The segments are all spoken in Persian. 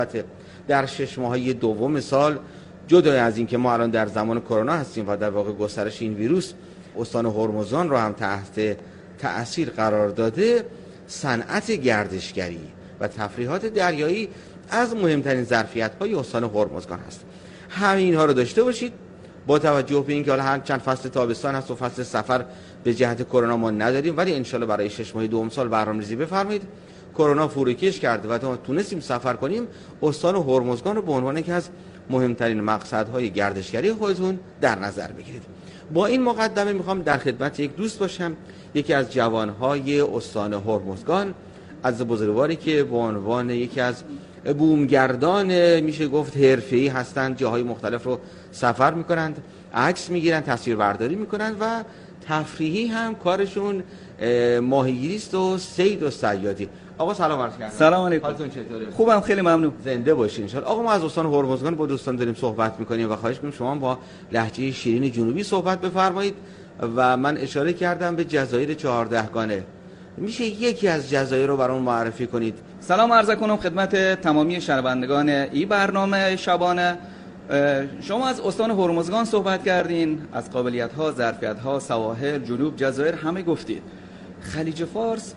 در 6 ماهه دوم سال جدا از این که ما الان در زمان کرونا هستیم و در واقع گسترش این ویروس استان هرمزگان رو هم تحت تأثیر قرار داده، صنعت گردشگری و تفریحات دریایی از مهمترین ظرفیت‌های استان هرمزگان هست. همه اینها رو داشته باشید. با توجه به اینکه حالا هر چند فصل تابستان هست و فصل سفر به جهت کرونا ما نداریم، ولی انشالله برای 6 ماه دوم سال برنامه‌ریزی بفرمایید. کرونا فروکش کرده و تا تونستیم سفر کنیم، استان هرمزگان رو به عنوان یکی از مهمترین مقصدهای گردشگری خودتون در نظر بگیرید. با این مقدمه میخوام در خدمت یک دوست باشم، یکی از جوانهای استان هرمزگان، از بزرگواری که به عنوان یکی از بومگردان میشه گفت حرفه‌ای هستند، جاهای مختلف رو سفر میکنند، عکس میگیرند، تصویربرداری میکنند و تفریحی هم کارشون ماهیگیری است و صید و صیادی. آقا سلام عرض کردم. سلام علیکم. حالتون چطوره؟ خوبم، خیلی ممنون. زنده باشین ان شاء الله. آقا ما از استان هرمزگان با دوستان داریم صحبت میکنیم و خواهش می‌کنم شما با لهجه شیرین جنوبی صحبت بفرمایید و من اشاره کردم به جزایر 14 گانه. میشه یکی از جزایر رو برام معرفی کنید؟ سلام عرض کنم خدمت تمامی شنوندگان این برنامه شبانه. شما از استان هرمزگان صحبت کردین، از قابلیت‌ها، ظرفیت‌ها، سواحل، جنوب، جزایر همه گفتید. خلیج فارس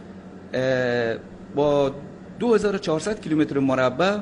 با 2400 کیلومتر مربع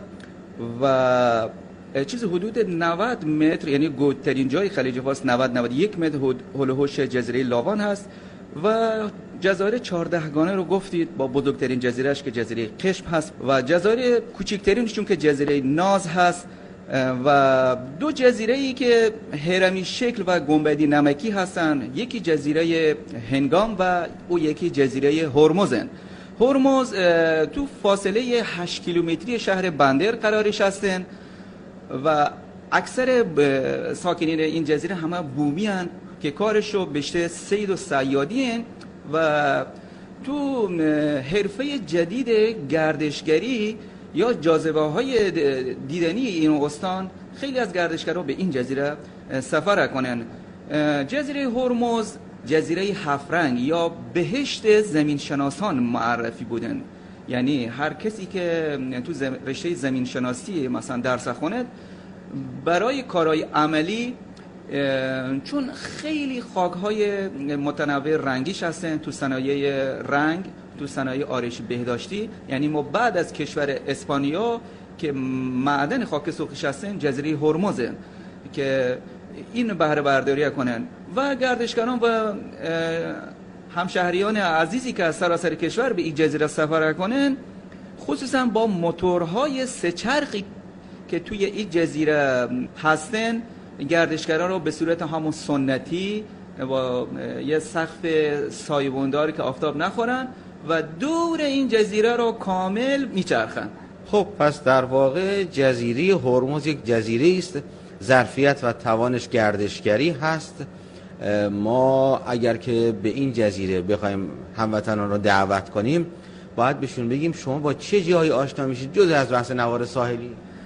و چیز حدود 90 متر، یعنی گودترین جای خلیج فارس 91 متر هولوحش جزیره لاوان هست و جزایر 14 گانه رو گفتید با بزرگترین جزیرهش که جزیره قشم هست و جزایر کوچکترینشون که جزیره ناز هست و دو جزیره ای که هرمی شکل و گنبدی نمکی هستن، یکی جزیره هنگام و او یکی جزیره هرمزن. هرمز تو فاصله 8 کیلومتری شهر بندر قرارش هستن و اکثر ساکنین این جزیره همه بومی هن که کارشو بیشتر صید و صیادی هن و تو حرفه جدید گردشگری یا جاذبه های دیدنی این استان خیلی از گردشگرها به این جزیره سفر کنن. جزیره هرمز جزیره 7 رنگ یا بهشت زمین شناسان معرفی بودن، یعنی هر کسی که تو رشته زمین شناسی مثلا درس خواند برای کارهای عملی، چون خیلی خاک‌های متنوع رنگیش هستن تو صنایع رنگ، تو صنایع آرایش بهداشتی، یعنی ما بعد از کشور اسپانیا که معدن خاک سرخش هستن جزیره هرمزه که این بهره برداری کنن و گردشگران و همشهریان عزیزی که از سراسر کشور به این جزیره سفر کنن، خصوصا با موتورهای سه چرخی که توی این جزیره هستن، گردشگران رو به صورت همون سنتی با یه سقف سایه‌بنداری که آفتاب نخورن و دور این جزیره رو کامل میچرخن. خب پس در واقع جزیره هرمز یک جزیره است، ظرفیت و توانش گردشگری هست. ما اگر که به این جزیره بخوایم هموطنان رو دعوت کنیم، باید بهشون بگیم شما با چه جایی آشنا میشید جز از بحث نوار ساحلی؟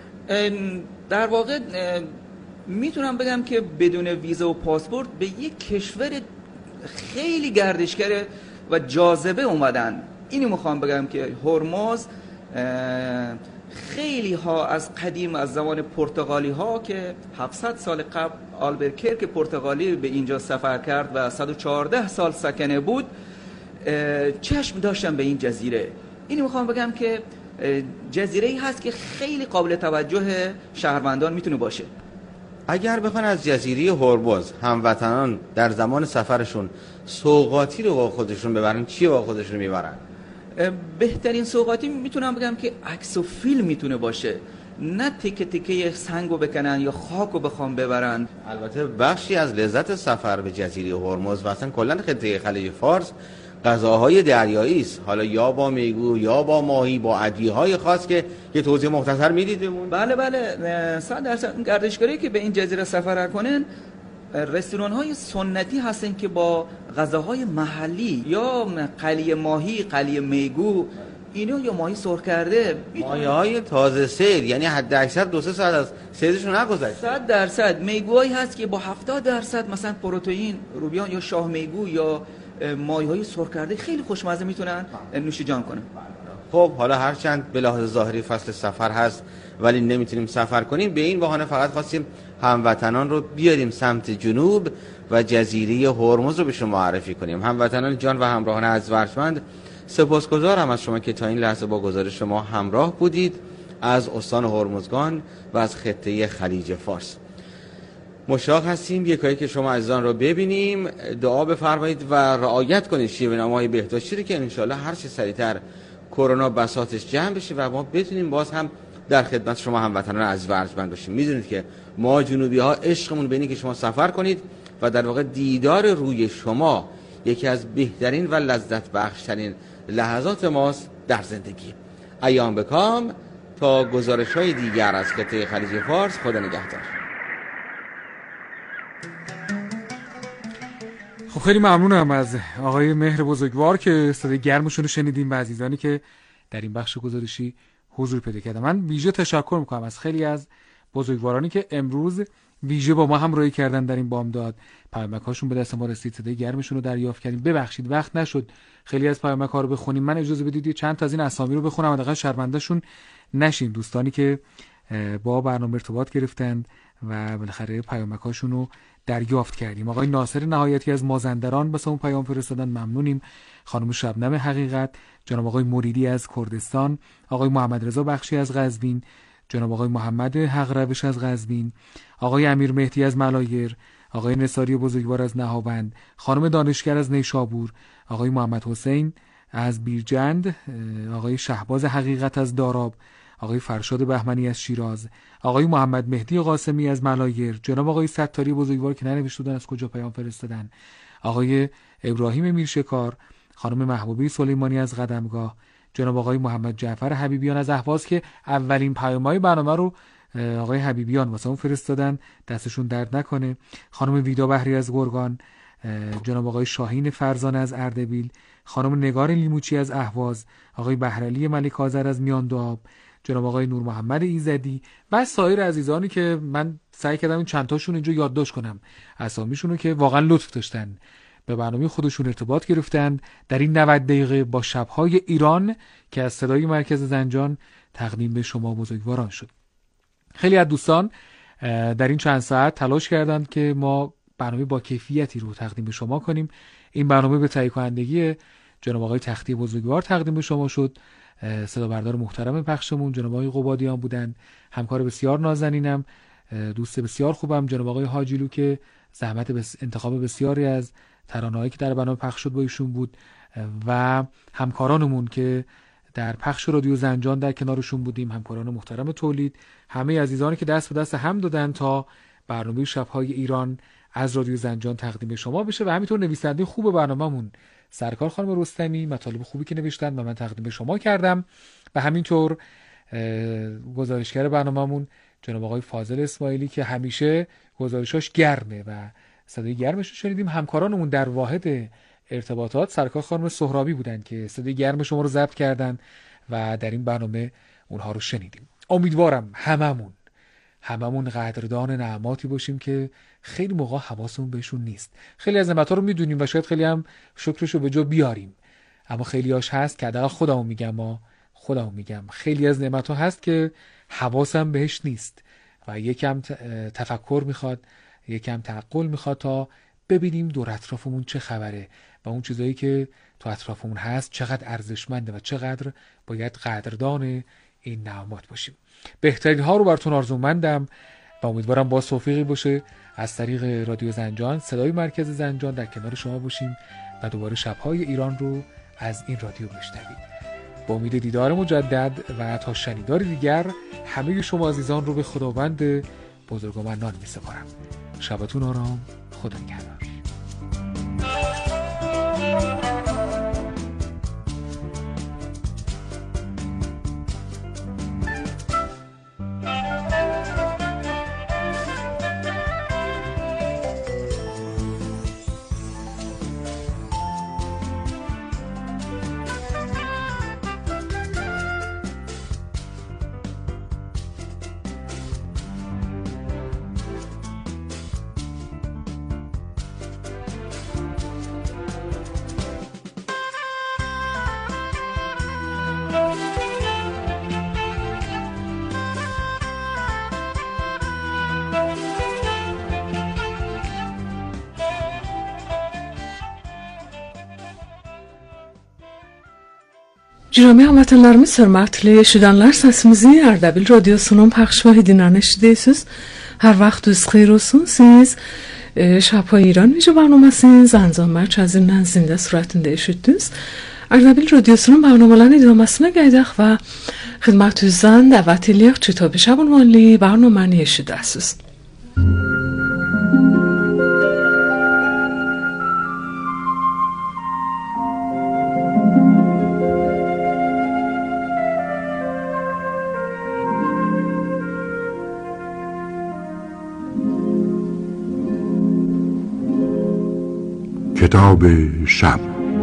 در واقع میتونم بگم که بدون ویزا و پاسپورت به یک کشور خیلی گردشگر و جاذبه اومدن. اینو میخوام بگم که هرمز خیلی ها از قدیم، از زمان پرتغالی ها که 700 سال قبل آلبرکرک پرتغالی به اینجا سفر کرد و 114 سال سکنه بود، چشم داشتن به این جزیره. اینو میخوام بگم که جزیره ای هست که خیلی قابل توجه شهروندان میتونه باشه. اگر بخوان از جزیره هرمز هموطنان در زمان سفرشون سوغاتی رو با خودشون ببرن، چی با خودشون میبرن؟ بهترین سوغاتی میتونم بگم که عکس و فیلم میتونه باشه، نه تیکه تیکه سنگو بکنن یا خاکو بخوام ببرن. البته بخشی از لذت سفر به جزیره هرمز و اصلا کلا خطه خلیج فارس غذاهای دریایی است، حالا یا با میگو یا با ماهی، با ادویه‌های خاص که یه توضیح مختصر میدید بهمون؟ بله 100% گردشگری که به این جزیره سفر کنن رستوران‌های سنتی هستن که با غذاهای محلی یا قلیه ماهی، قلیه میگو، اینو یا ماهی سرخ کرده، ماهی‌های تازه سیر، یعنی حد اکثر 2-3 ساعت از سیرشون نگذشته. 100% میگوهایی هست که با 70% مثلا پروتئین، روبیان یا شاه میگو یا ماهی‌های سرخ کرده خیلی خوشمزه میتونن نوش جان کنن. خب حالا هرچند به لحاظ ظاهری فصل سفر هست ولی نمیتونیم سفر کنیم، به این بهانه فقط خواستیم هموطنان رو بیاریم سمت جنوب و جزیره هرمز رو به شما معرفی کنیم. هموطنان جان و همراهان ارجمند، سپاسگزارم از شما که تا این لحظه با گزارش ما همراه بودید از استان هرمزگان و از خطه خلیج فارس. مشتاق هستیم یکایی که شما عزیزان رو ببینیم، دعا بفرمایید و رعایت کنید شیوه‌نماهای بهداشتی رو که انشالله هر چه سریعتر کرونا بساطش جمع بشه و ما بتونیم باز هم در خدمت شما هموطنان عزیز و ارجمند باشیم. میدونید که ما جنوبی ها عشقمون به اینه که شما سفر کنید و در واقع دیدار روی شما یکی از بهترین و لذت بخشترین لحظات ماست در زندگی. ایام بکام تا گزارش‌های دیگر از خطه خلیج فارس. خدا نگهدار. خب خیلی ممنونم از آقای مهر بزرگوار که صدای گرمشون رو شنیدیم و عزیزانی که در این بخش گزارشی حضور پیدا کردن. من ویژه تشکر میکنم از خیلی از بزرگوارانی که امروز ویژه با ما همراهی کردن در این بامداد. پیامک‌هاشون به دست ما رسید، صدای گرمشون رو دریافت کردیم. ببخشید وقت نشد خیلی از پیامک‌ها رو بخونیم. من اجازه بدید چند تا از این اسامی رو بخونم حداقل شرمنده‌شون نشین. دوستانی که با برنامه ارتباط گرفتند و بالاخره پیامک‌هاشون رو دریافت کردیم. آقای ناصر نهایتی از مازندران واسه اون پیام فرستادن، ممنونیم. خانم شبنم حقیقت، جناب آقای مریدی از کردستان، آقای محمد رضا بخشی از قزوین، جناب آقای محمد حق روش از قزوین، آقای امیر مهدی از ملایر، آقای نصاری بزرگوار از نهاوند، خانم دانشگر از نیشابور، آقای محمد حسین از بیرجند، آقای شهباز حقیقت از داراب، آقای فرشاد بهمنی از شیراز، آقای محمد مهدی قاسمی از ملایر، جناب آقای ستاری بزرگوار که ننوشتن از کجا پیام فرستادن، آقای ابراهیم میرشکار، خانم محبوبی سلیمانی از قدمگاه، جناب آقای محمد جعفر حبیبیان از اهواز که اولین پیام‌های برنامه رو آقای حبیبیان واسه اون فرستادن، دستشون درد نکنه، خانم ویدا بحری از گرگان، جناب آقای شاهین فرزانه از اردبیل، خانم نگار لیموچی از اهواز، آقای بهرعلی ملک آذر از میاندواب، جناب آقای نور محمد ایزدی و سایر عزیزانی که من سعی کردم این چند تاشون اینجا یادداشت کنم اسامیشون رو که واقعا لطف داشتن به برنامه خودشون ارتباط گرفتن در این 90 دقیقه با شب‌های ایران که از صدای مرکز زنجان تقدیم به شما بزرگواران شد. خیلی از دوستان در این چند ساعت تلاش کردند که ما برنامه با کیفیتی رو تقدیم به شما کنیم. این برنامه به تهیه کنندگی جناب آقای تختی بزرگوار تقدیم به شما شد. صدا بردار محترم پخشمون جناب آقای قبادیان بودن، همکار بسیار نازنینم، دوست بسیار خوبم جناب آقای حاجیلو که زحمت انتخاب بسیاری از ترانه‌هایی که در برنامه پخش شد با ایشون بود و همکارانمون که در پخش رادیو زنجان در کنارشون بودیم، همکاران محترم تولید، همه عزیزانی که دست به دست هم دادن تا برنامه شب‌های ایران از رادیو زنجان تقدیم به شما بشه و همینطور نویسنده خوب برنامه‌مون سرکار خانم رستمی مطالب خوبی که نوشتن و من تقدیم به شما کردم و همینطور گزارشگر برنامه‌مون جناب آقای فاضل اسماعیلی که همیشه گزارشاش گرمه و صدای گرمش رو شنیدیم. همکارانمون در واحد ارتباطات سرکار خانم سهرابی بودن که صدای گرم شما رو ضبط کردن و در این برنامه اونها رو شنیدیم. امیدوارم هممون قدردان نعماتی باشیم که خیلی موقع حواسمون بهشون نیست. خیلی از نعمت‌ها رو میدونیم و شاید خیلی هم شکرشو به جا بیاریم، اما خیلی هاش هست که حداقل خودمون میگم خیلی از نعمت‌ها هست که حواسم بهش نیست و یکم تفکر میخواد، یکم تعقل میخواد تا ببینیم دور اطرافمون چه خبره و اون چیزایی که تو اطرافمون هست چقدر ارزشمنده و چقدر باید قدردان این نعمات باشیم. بهترین ها رو براتون آرزومندم و امیدوارم با توفیقی باشه از طریق رادیو زنجان صدای مرکز زنجان در کنار شما باشیم و دوباره شب‌های ایران رو از این رادیو بشنوید. با امید دیدار مجدد و تا شنیدار دیگر همه شما عزیزان رو به خداوند بزرگ و منان می‌سپارم. شبتون آرام. خدا نگهدار. Cürami hamvatanlarımız, hörmətli eşidənlər, səsimizi Ərdəbil radiosunun pəxş vahidinə eşidirsiniz. Hər vaxtınız xeyir olsun. Siz Şapa İran Vici Barnamasının Zancan Mərkəzindən zində surətində eşitdiniz. Ərdəbil radiosunun barnamaların idaməsine gəldək və xidmətinizdən dəvət eləyək Kitab-ı Şab ünvanlı barnamanı eşidəsiniz. کتاب شب.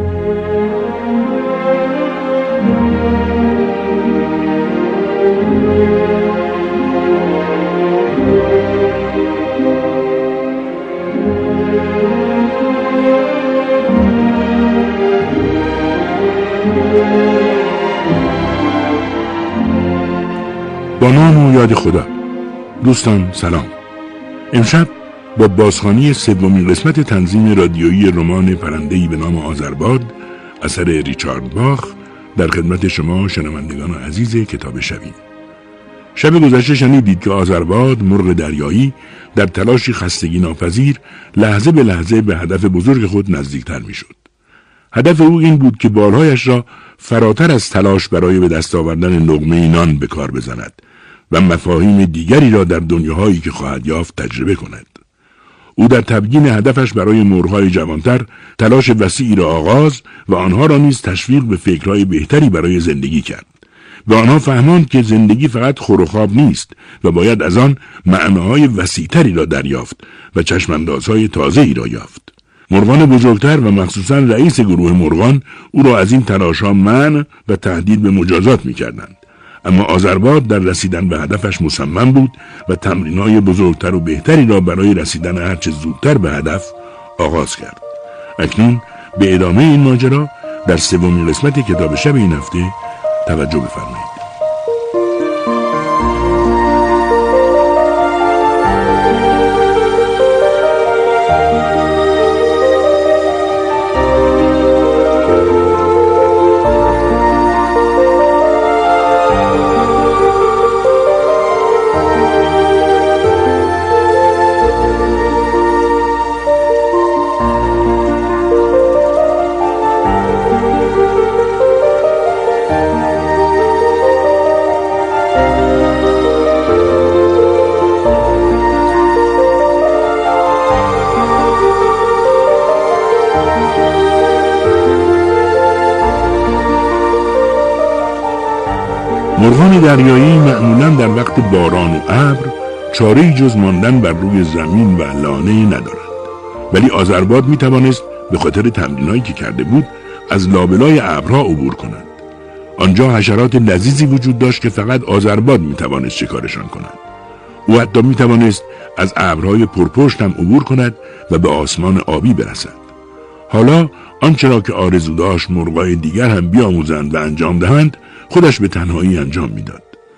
با نام و یاد خدا. دوستان سلام. امشب با بازخوانی سومین قسمت تنظیم رادیویی رمان پرنده‌ای به نام آذرباد اثر ریچارد باخ در خدمت شما شنوندگان عزیز کتاب شبیم. شب گذشته شنیدید که آذرباد مرغ دریایی در تلاشی خستگی ناپذیر لحظه به لحظه به هدف بزرگ خود نزدیکتر میشد. هدف او این بود که بالهایش را فراتر از تلاش برای به دست آوردن لقمه نان به کار بزند و مفاهیم دیگری را در دنیاهایی که خواهد یافت تجربه کند. او در تبیین هدفش برای مرغ‌های جوانتر تلاش وسیعی را آغاز و آنها را نیز تشویق به فکرهای بهتری برای زندگی کرد. به آنها فهماند که زندگی فقط خور و خواب نیست و باید از آن معناهای وسیع‌تری را دریافت و چشم‌اندازهای تازه‌ای را یافت. مرغان بزرگتر و مخصوصاً رئیس گروه مرغان او را از این تلاش‌ها منع و تهدید به مجازات می‌کردند. اما آذرباد در رسیدن به هدفش مصمم بود و تمرین‌های بزرگتر و بهتری را برای رسیدن هرچه زودتر به هدف آغاز کرد. اکنون به ادامه این ماجرا در سومین قسمت کتاب شب این هفته توجه بفرمایید. مرغان دریایی معمولاً در وقت باران و ابر چاره‌ای جز ماندن بر روی زمین و لانه ندارند. ولی آذرباد میتوانست به خاطر تمرینایی که کرده بود از لابلای ابرها عبور کند. آنجا حشرات لذیذی وجود داشت که فقط آذرباد میتوانست شکارشان کند. او حتی میتوانست از ابرهای پرپشت هم عبور کند و به آسمان آبی برسد. حالا آنچه را که آرزو داشت مرغای دیگر هم بیاموزند و انجام دهند خودش به تنهایی انجام میداد.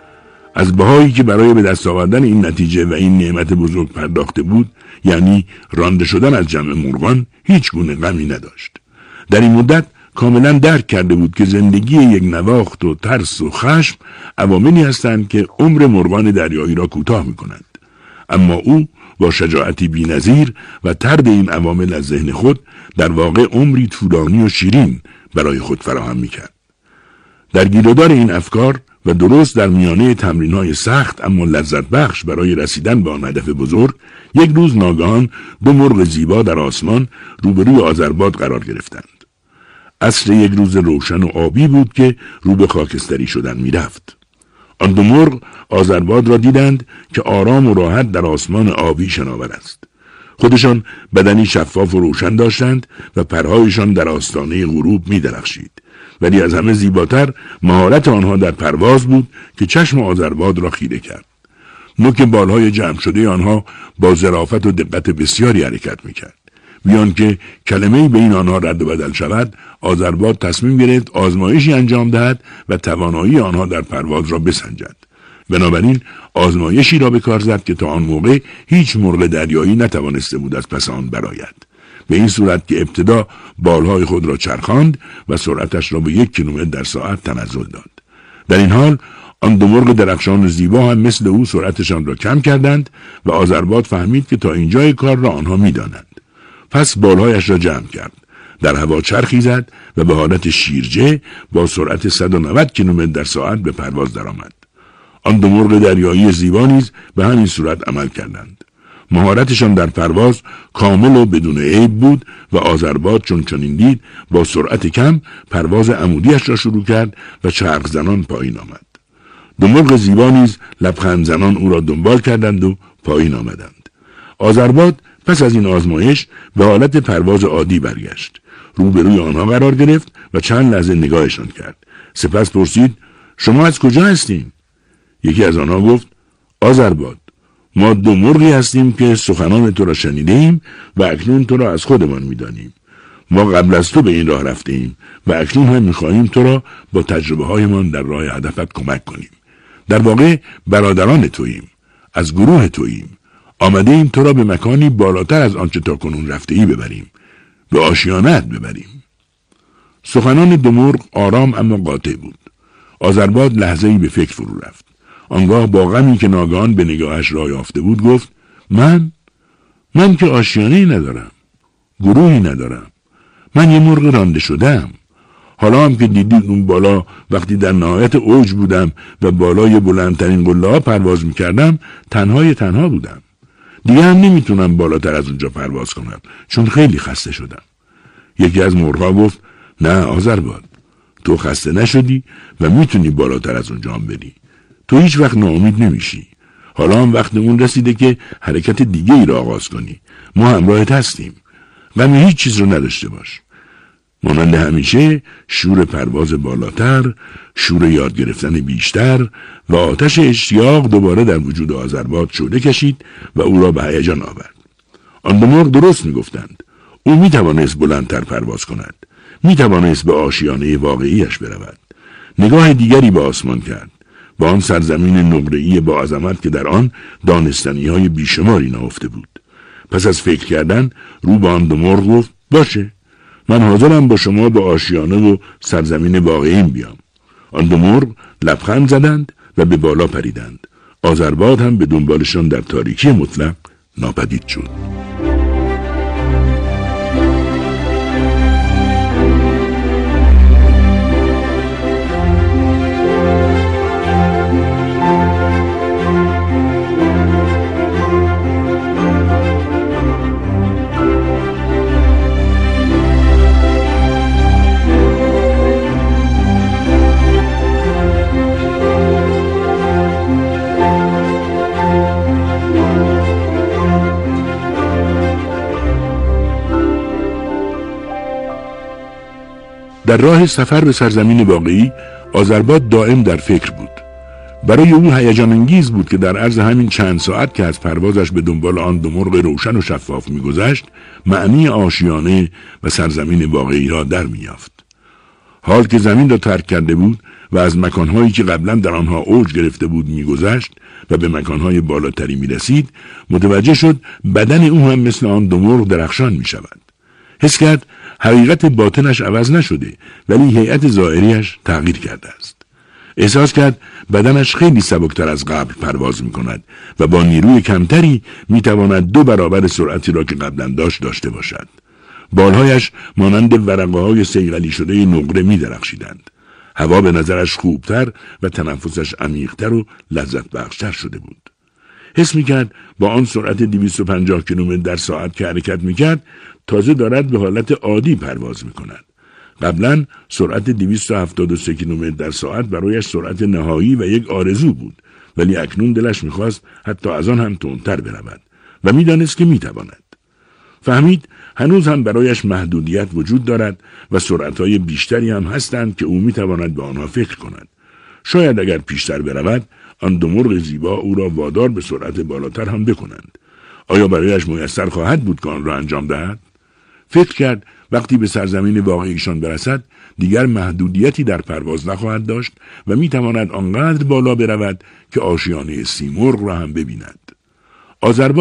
از بهایی که برای به دست آوردن این نتیجه و این نعمت بزرگ پرداخته بود، یعنی رانده شدن از جمع مرغان، هیچ گونه غمی نداشت. در این مدت کاملا درک کرده بود که زندگی یک نواخت و ترس و خشم عواملی هستند که عمر مرغان دریایی را کوتاه می‌کنند. اما او با شجاعتی بی‌نظیر و طرد این عوامل از ذهن خود در واقع عمری طولانی و شیرین برای خود فراهم می‌کرد. در گیرودار این افکار و درست در میانه تمرین‌های سخت اما لذت بخش برای رسیدن به آن هدف بزرگ، یک روز ناگهان دو مرغ زیبا در آسمان روبروی آذرباد قرار گرفتند. عصر یک روز روشن و آبی بود که رو به خاکستری شدن می‌رفت. آن دو مرغ آذرباد را دیدند که آرام و راحت در آسمان آبی شناور است. خودشان بدنی شفاف و روشن داشتند و پرهایشان در آستانه غروب می‌درخشید. ولی از همه زیباتر مهارت آنها در پرواز بود که چشم آذرباد را خیره کرد. نوک بالهای جمع شده آنها با ظرافت و دقت بسیاری حرکت می‌کرد. بیان که کلمه‌ای بین آنها رد و بدل شود، آذرباد تصمیم گرفت آزمایشی انجام دهد و توانایی آنها در پرواز را بسنجد. بنابراین آزمایشی را به کار زد که تا آن موقع هیچ مرغ دریایی نتوانسته بود از پس آن برآید. به این صورت که ابتدا بالهای خود را چرخاند و سرعتش را به 1 کیلومتر در ساعت تنزل داد. در این حال آن دو مرغ درخشان و زیبا هم مثل او سرعتشان را کم کردند و آذرباد فهمید که تا اینجای کار را آنها می‌دانند. پس بالهایش را جمع کرد، در هوا چرخی زد و به حالت شیرجه با سرعت 190 کیلومتر در ساعت به پرواز درآمد. آن دو مرغ دریایی زیبا نیز به همین صورت عمل کردند. مهارتشان در پرواز کامل و بدون عیب بود و آذرباد چون چنین دید با سرعت کم پرواز عمودیش را شروع کرد و چرخ زنان پایین آمد. دو مرغ زیبا نیز لبخند زنان او را دنبال کردند و پایین آمدند. آذرباد پس از این آزمایش به حالت پرواز عادی برگشت. روبروی آنها قرار گرفت و چند لحظه نگاهشان کرد. سپس پرسید: شما از کجا هستین؟ یکی از آنها گفت: آذرباد، ما دو مرغی هستیم که سخنان تو را شنیدیم و اکنون تو را از خودمان می‌دانیم. ما قبل از تو به این راه رفتیم و اکنون هم می‌خواهیم تو را با تجربه هایمان در راه هدفت کمک کنیم. در واقع برادران توییم، از گروه توییم. آمده ایم تو را به مکانی بالاتر از آنچه تا کنون رفته‌ای ببریم، به آشیانه‌ات ببریم. سخنان دو مرغ آرام اما قاطع بود. آذرباد لحظه‌ای به فکر فرو رفت. آنگاه با غمی که ناگهان به نگاهش راه یافته بود گفت: من که آشیانه‌ای ندارم، گروهی ندارم. من یه مرغ رانده شده‌ام. حالا هم که دیدید اون بالا وقتی در نهایت اوج بودم و بالای بلندترین قله‌ها پرواز می‌کردم، تنها بودم. دیگه هم نمیتونم بالاتر از اونجا پرواز کنم چون خیلی خسته شدم. یکی از مرغ‌ها گفت: نه آذرباد، تو خسته نشدی و میتونی بالاتر از اونجا هم بری. تو هیچ وقت ناامید نمیشی. حالا هم وقت اون رسیده که حرکت دیگه ای را آغاز کنی. ما همراهت هستیم. غم هیچ چیز رو نداشته باش. مانند همیشه شور پرواز بالاتر، شور یاد گرفتن بیشتر و آتش اشتیاق دوباره در وجود آذرباد شعله کشید و او را به هیجان آورد. آن دو مرغ درست میگفتند. او میتوانست بلندتر پرواز کند. میتوانست به آشیانه واقعیش برود. نگاه دیگری به آسمان کرد. با آن سرزمین نقره‌ای با عظمت که در آن دانستنی‌های بیشماری نهفته بود. پس از فکر کردن رو به آن دو مرغ گفت: باشه، من حاضرم با شما به آشیانه و سرزمین واقعیم بیام. آن دو مرغ لبخند زدند و به بالا پریدند. آذرباد هم به دنبالشان در تاریکی مطلق ناپدید شد. در راه سفر به سرزمین واقعی آذرباد دائم در فکر بود. برای او هیجان انگیز بود که در عرض همین چند ساعت که از پروازش به دنبال آن دو مرغ روشن و شفاف می‌گذشت، معنی آشیانه و سرزمین واقعی را در می‌یافت. حال که زمین را ترک کرده بود و از مکان‌هایی که قبلا در آنها اوج گرفته بود می‌گذشت و به مکان‌های بالاتری می‌رسید، متوجه شد بدن او هم مثل آن دو مرغ درخشان می‌شود. حس کرد حقیقت باطنش عوض نشده ولی هیئت ظاهریش تغییر کرده است. احساس کرد بدنش خیلی سبکتر از قبل پرواز می‌کند و با نیروی کمتری می‌تواند 2 برابر سرعتی را که قبلا داشته باشد. بالهایش مانند ورقه‌های صیقلی شده نقره می‌درخشیدند. هوا به نظرش خوبتر و تنفسش عمیق‌تر و لذت بخشتر شده بود. حس می‌کرد با آن سرعت 250 کیلومتر در ساعت که حرکت می‌کرد تازه دارد به حالت عادی پرواز می‌کند. قبلا سرعت 273 کیلومتر در ساعت برایش سرعت نهایی و یک آرزو بود، ولی اکنون دلش می‌خواست حتی از آن هم تندتر برود و می‌دانست که می‌تواند. فهمید هنوز هم برایش محدودیت وجود دارد و سرعت‌های بیشتری هم هستند که او می‌تواند به آنها فکر کند. شاید اگر پیشتر برود آن دو مرغ زیبا او را وادار به سرعت بالاتر هم بکنند. آیا برایش میسر خواهد بود که آن را انجام دهد؟ فکر کرد وقتی به سرزمین واقعیشان برسد دیگر محدودیتی در پرواز نخواهد داشت و میتواند آنقدر بالا برود که آشیانه سیمرغ را هم ببیند. آذرباد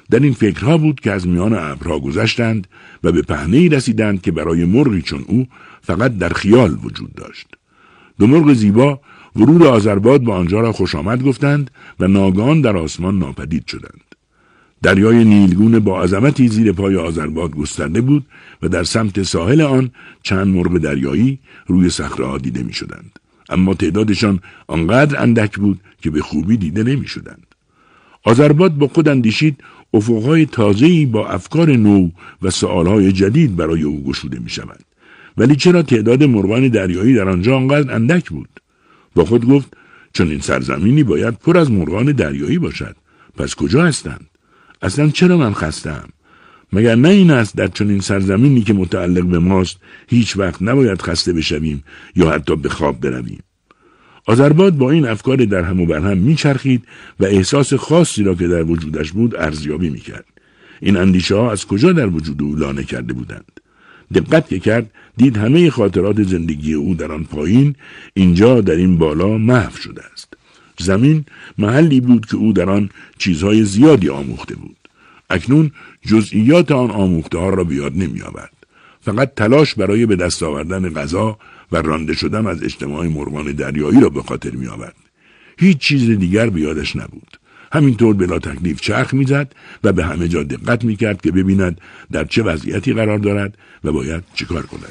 در این فکرها بود که از میان ابرها گذشتند و به پهنه‌ای رسیدند که برای مرغی چون او فقط در خیال وجود داشت. دو مرغ زیبا ورود آذرباد با آنجا را خوش آمد گفتند و ناگهان در آسمان ناپدید شدند. دریای نیلگون با عظمتی زیر پای آذرباد گسترده بود و در سمت ساحل آن چند مرغ دریایی روی صخره‌ها دیده می شدند. اما تعدادشان آنقدر اندک بود که به خوبی دیده نمی شدند. آذرباد با خود اندیشید افقهای تازه‌ای با افکار نو و سؤالهای جدید برای او گشوده می شود. ولی چرا تعداد مرغان دریایی در آنجا آنقدر اندک بود؟ با خود گفت چون این سرزمینی باید پر از مرغان دریایی باشد. پس کجا هستند؟ اصلا چرا من خسته‌ام؟ مگر نه این است در چنین سرزمینی که متعلق به ماست هیچ وقت نباید خسته بشویم یا حتی به خواب برویم؟ آذرباد با این افکار در هم و بر هم میچرخید و احساس خاصی را که در وجودش بود ارزیابی میکرد. این اندیشه ها از کجا در وجود او لانه کرده بودند؟ دقت که کرد دید همه خاطرات زندگی او در آن پایین اینجا در این بالا محو شده است. زمین محلی بود که او در آن چیزهای زیادی آموخته بود. اکنون جزئیات آن آموخته ها را به یاد نمی آورد. فقط تلاش برای به دست آوردن غذا و رانده شدن از اجتماع مرغان دریایی را به خاطر می آورد. هیچ چیز دیگر به یادش نبود. همینطور بلا تکلیف چرخ می زد و به همه جا دقت می کرد که ببیند در چه وضعیتی قرار دارد و باید چیکار کند.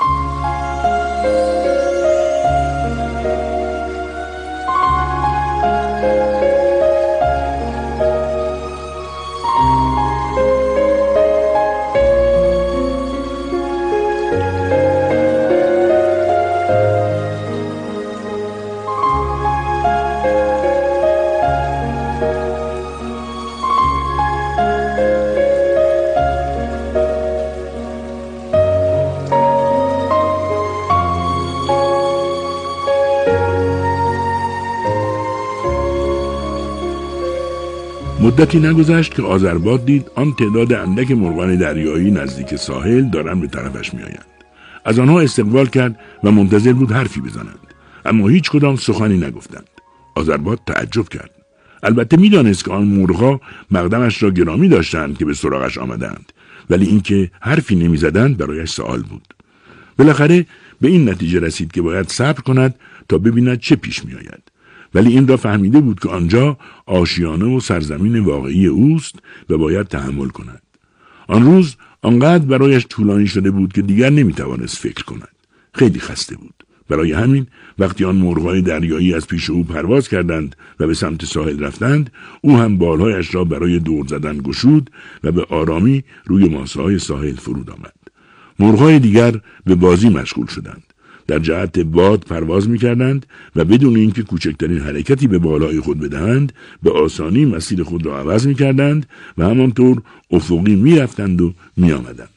مدتی نگذشت که آذرباد دید آن تعداد اندک مرغان دریایی نزدیک ساحل دارند به طرفش میآیند. از آنها استقبال کرد و منتظر بود حرفی بزنند، اما هیچ کدام سخنی نگفتند. آذرباد تعجب کرد. البته میدانست که آن مرغ‌ها مقدمش را گرامی داشتند که به سراغش آمدند، ولی اینکه حرفی نمیزدند برایش سوال بود. بالاخره به این نتیجه رسید که باید صبر کند تا ببیند چه پیش میآید. ولی این را فهمیده بود که آنجا آشیانه و سرزمین واقعی اوست و باید تحمل کند. آن روز آنقدر برایش طولانی شده بود که دیگر نمیتوانست فکر کند. خیلی خسته بود. برای همین وقتی آن مرغ‌های دریایی از پیش او پرواز کردند و به سمت ساحل رفتند، او هم بالهایش را برای دور زدن گشود و به آرامی روی ماسه‌های ساحل فرود آمد. مرغ‌های دیگر به بازی مشغول شدند. در جهت باد پرواز می‌کردند و بدون اینکه کوچکترین حرکتی به بالای خود بدهند به آسانی مسیر خود را عوض می‌کردند و همانطور افقی می‌رفتند و می‌آمدند.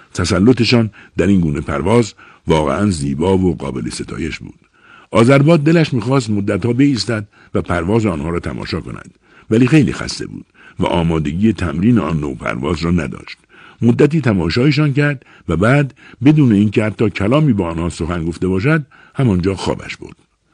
تسلطشان در این گونه پرواز واقعاً زیبا و قابل ستایش بود. آذرباد دلش می‌خواست مدت‌ها بایستد و پرواز آنها را تماشا کند، ولی خیلی خسته بود و آمادگی تمرین آن نوع پرواز را نداشت. مدتی تماشایشان کرد و بعد بدون اینکه حتی کلامی با آنها سخن گفته باشد همانجا خوابش برد.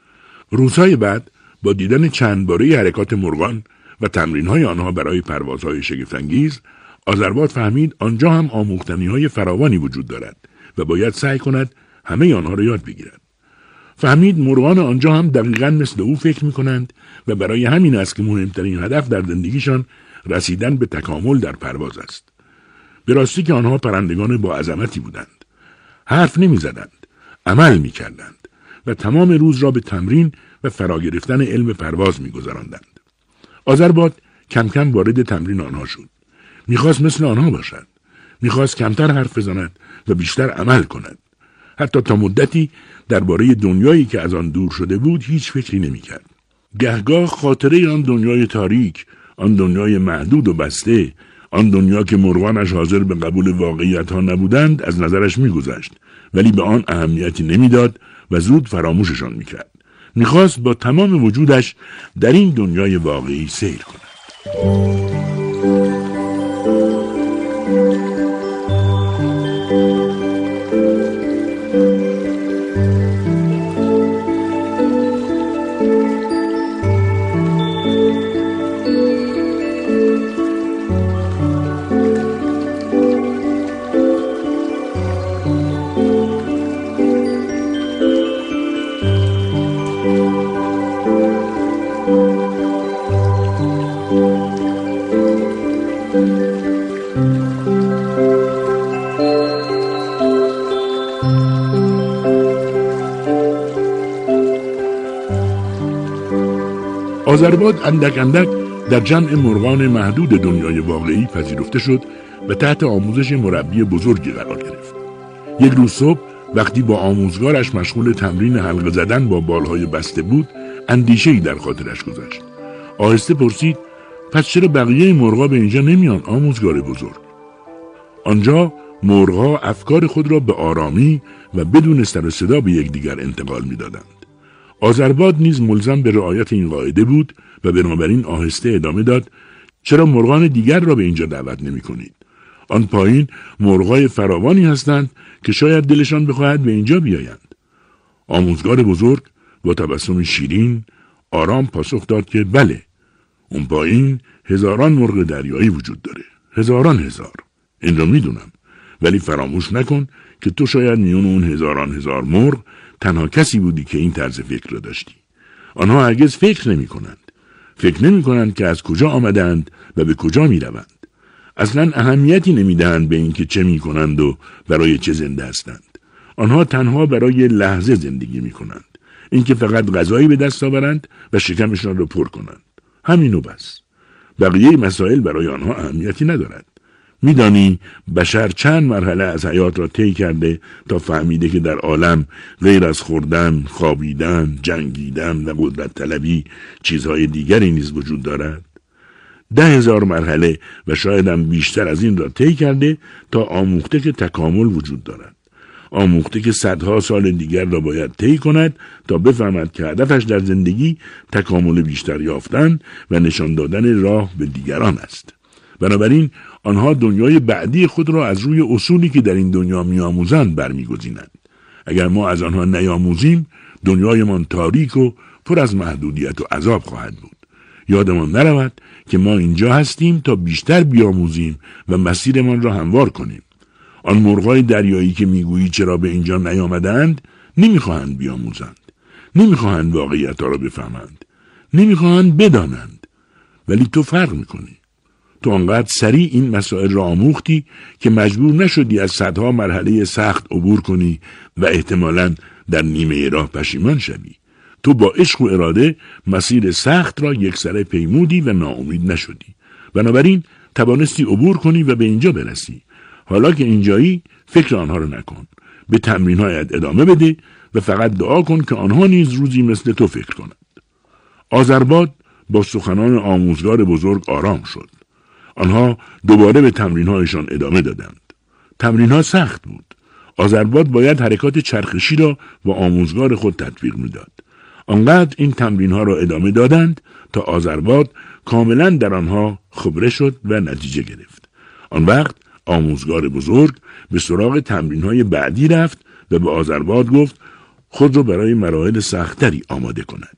روزهای بعد با دیدن چند باره حرکات مرغان و تمرین‌های آنها برای پروازهای شگفت‌انگیز، آذرباد فهمید آنجا هم آموختنی‌های فراوانی وجود دارد و باید سعی کند همه آنها را یاد بگیرد. فهمید مرغان آنجا هم دقیقاً مثل او فکر می‌کنند و برای همین است که مهمترین هدف در زندگیشان رسیدن به تکامل در پرواز است. به راستی که آنها پرندگان با عظمتی بودند. حرف نمی زدند، عمل می کردند و تمام روز را به تمرین و فرا گرفتن علم پرواز می گذراندند. آذرباد کم کم وارد تمرین آنها شد. می خواست مثل آنها باشد. می خواست کمتر حرف بزند و بیشتر عمل کند. حتی تا مدتی درباره دنیایی که از آن دور شده بود هیچ فکری نمی کرد. گهگاه خاطره آن دنیای تاریک، آن دنیای محدود و بسته، آن دنیا که مرغانش حاضر به قبول واقعیت ها نبودند از نظرش می‌گذشت، ولی به آن اهمیتی نمیداد و زود فراموششان می‌کرد. می‌خواست با تمام وجودش در این دنیای واقعی سیر کند. آذرباد اندک اندک در جمع مرغان محدود دنیای واقعی پذیرفته شد و تحت آموزش مربی بزرگی قرار گرفت. یک روز صبح وقتی با آموزگارش مشغول تمرین حلقه زدن با بالهای بسته بود، اندیشه‌ای در خاطرش گذشت. آهسته پرسید: پس چرا بقیه مرغا به اینجا نمیان آموزگار بزرگ؟ آنجا مرغا افکار خود را به آرامی و بدون سر و صدا به یکدیگر انتقال می‌دادند. آذرباد نیز ملزم به رعایت این قاعده بود و بنابراین آهسته ادامه داد: چرا مرغان دیگر را به اینجا دعوت نمی کنید؟ آن پایین مرغای فراوانی هستند که شاید دلشان بخواهد به اینجا بیایند. آموزگار بزرگ با تبسم شیرین آرام پاسخ داد که بله، اون پایین هزاران مرغ دریایی وجود داره، هزاران. این را میدونم، ولی فراموش نکن که تو شاید میون اون هزار مرغ تنها کسی بودی که این طرز فکر را داشتی. آنها هرگز فکر نمی کنند که از کجا آمدند و به کجا می روند. اصلا اهمیتی نمی دهند به این که چه می کنند و برای چه زنده هستند. آنها تنها برای لحظه زندگی می کنند. اینکه فقط غذایی به دست آورند و شکمشان را پر کنند. همین و بس. بقیه مسائل برای آنها اهمیتی ندارد. میدانی بشر چند مرحله از حیات را طی کرده تا فهمیده که در عالم غیر از خوردن، خوابیدن، جنگیدن و قدرت طلبی چیزهای دیگری نیز وجود دارد؟ 10,000 مرحله و شاید هم بیشتر از این را طی کرده تا آموخته که تکامل وجود دارد. آموخته که صدها سال دیگر را باید طی کند تا بفهمد که هدفش در زندگی تکامل بیشتر یافتن و نشان دادن راه به دیگران است. بنابراین آنها دنیای بعدی خود را از روی اصولی که در این دنیا می‌آموزند برمی‌گزینند. اگر ما از آنها نیاموزیم، دنیایمان تاریک و پر از محدودیت و عذاب خواهد بود. یادمان نرود که ما اینجا هستیم تا بیشتر بیاموزیم و مسیرمان را هموار کنیم. آن مرغای دریایی که میگویی چرا به اینجا نیامدند، نمیخواهند بیاموزند. نمیخواهند واقعیت‌ها را بفهمند. نمیخواهند بدانند. ولی تو فرق میکنی. تو انقدر سریع این مسائل را آموختی که مجبور نشدی از صدها مرحله سخت عبور کنی و احتمالاً در نیمه راه پشیمان شوی. تو با عشق و اراده مسیر سخت را یکسره پیمودی و ناامید نشدی. بنابراین توانستی عبور کنی و به اینجا برسی. حالا که اینجایی، فکر آنها را نکن. به تمرین‌هایت ادامه بده و فقط دعا کن که آنها نیز روزی مثل تو فکر کنند. آذرباد با سخنان آموزگار بزرگ آرام شد. آنها دوباره به تمرین‌هایشان ادامه دادند. تمرین‌ها سخت بود. آذرباد باید حرکات چرخشی را با آموزگار خود تطبیق می‌داد. آنقدر این تمرین‌ها را ادامه دادند تا آذرباد کاملاً در آنها خبره شد و نتیجه گرفت. آن وقت آموزگار بزرگ به سراغ تمرین‌های بعدی رفت و به آذرباد گفت خود را برای مراحل سخت‌تری آماده کند.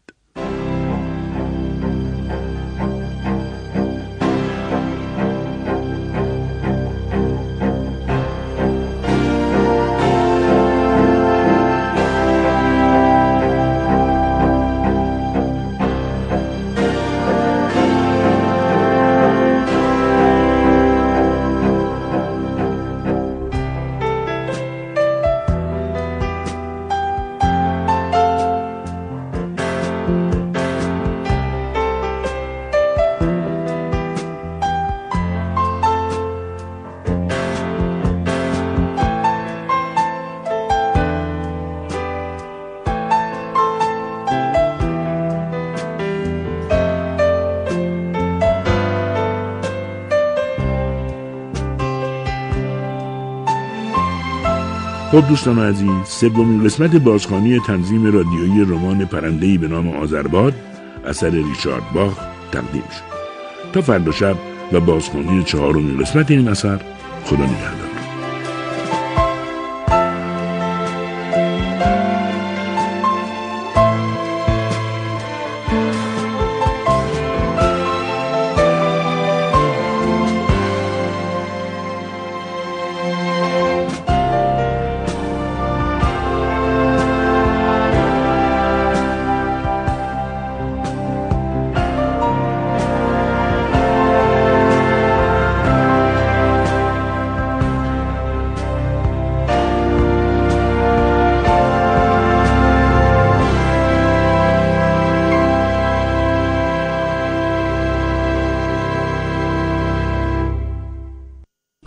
خب دوستان عزیز، سومین قسمت بازخوانی تنظیم رادیویی رمان پرنده‌ای به نام آذرباد اثر ریچارد باخ تقدیم شد. تا فردا شب و بازخوانی 4مین قسمت این اثر، خدا نگهدار.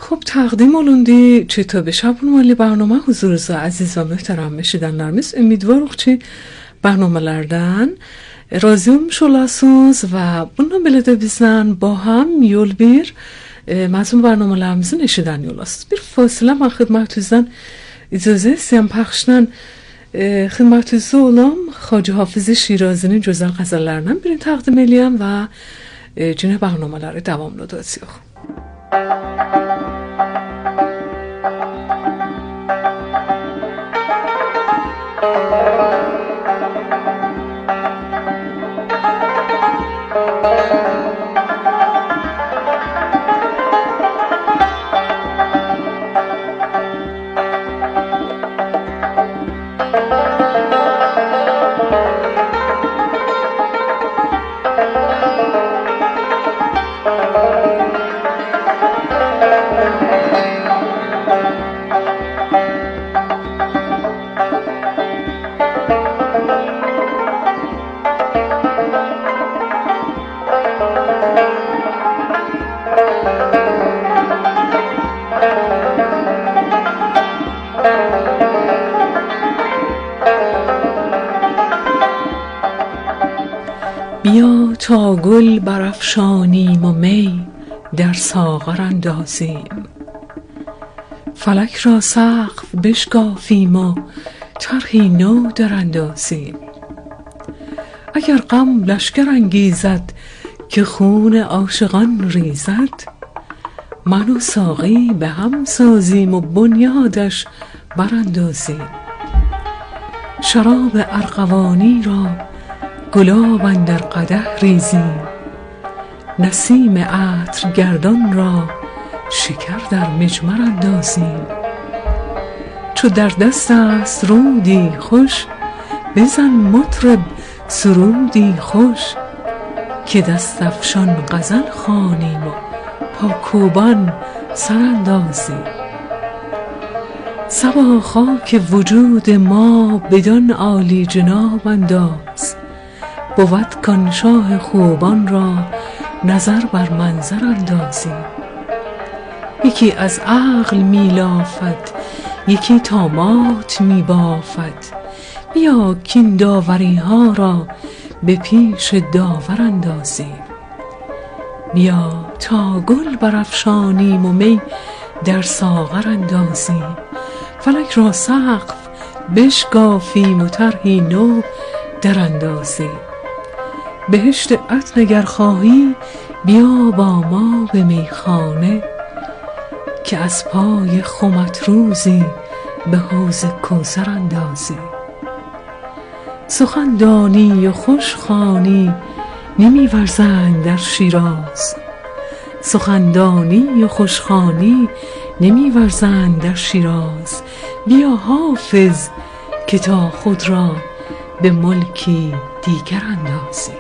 خب تقدیم olundu چطور به şabunmalı barnoma huzurunuza aziz ve muhterem eşidenlerimiz. Ümidvarıq ki barnomalardan razı olmuş olasınız ve bununla birlikte bizden با هم yol bir mazmun barnomalarımızın eşiden yol asınız. Bir fasıla mən xidmətinizdən icazə istəyəm pəxşdən xidmətinizdə olam Xacı Hafiz Şirazinin gözəl qəzəllərindən birini təqdim eləyəm və cinə barnomaları davamlı edəcəyik. بیا تا گل برافشانیم و می در ساغر اندازیم، فلک را سقف بشکافیم و طرحی نو در اندازیم. اگر غم لشکر انگیزد که خون عاشقان ریزد، من و ساقی به هم سازیم و بنیادش براندازیم. شراب ارغوانی را گلاب اندر قدح ریزیم، نسیم عطر گردان را شکر در مجمر اندازیم. چو در دست است رودی خوش، بزن مطرب سرودی خوش، که دست افشان غزل خوانیم و پاکوبان سر اندازیم. صبا خاک وجود ما بدان عالی جناب انداز، بود کان شاه خوبان را نظر بر منظر اندازیم. یکی از عقل میلافد، یکی طامات میبافد، بیا کین داوری ها را به پیش داور اندازیم. بیا تا گل برافشانیم و می در ساغر اندازیم، فلک را سقف بشکافیم و طرحی نو در اندازیم. بهشت عدن اگر خواهی بیا با ما به میخانه، که از پای خمت روزی به حوض کوثر اندازیم. سخن دانی و خوش خوانی نمی ورزند در شیراز، سخندانی و خوشخوانی نمی ورزند در شیراز. بیا حافظ که تا خود را به ملکی دیگر اندازیم.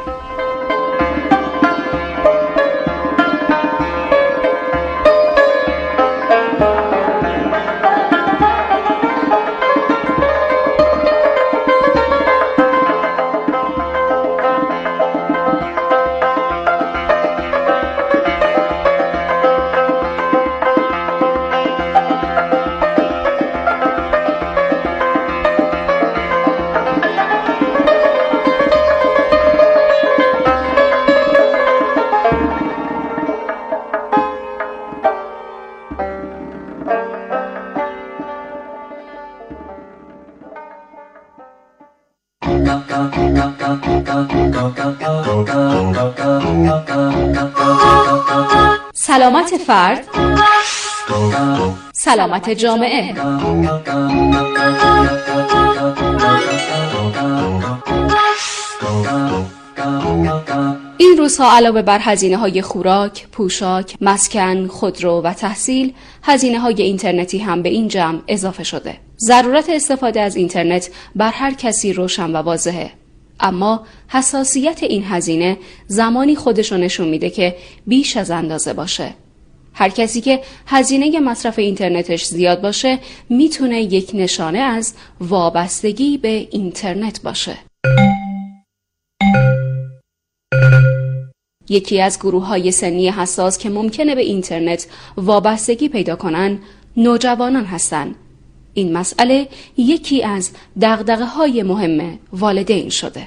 سلامت فرد، سلامت جامعه. این روزها علاوه بر هزینه‌های خوراک، پوشاک، مسکن، خودرو و تحصیل، هزینه‌های اینترنتی هم به این جمع اضافه شده. ضرورت استفاده از اینترنت بر هر کسی روشن و واضحه. اما حساسیت این هزینه زمانی خودشو نشون میده که بیش از اندازه باشه. هر کسی که هزینه مصرف اینترنتش زیاد باشه میتونه یک نشانه از وابستگی به اینترنت باشه. یکی از گروه‌های سنی حساس که ممکنه به اینترنت وابستگی پیدا کنن نوجوانان هستند. این مسئله یکی از دغدغه‌های مهم والدین شده.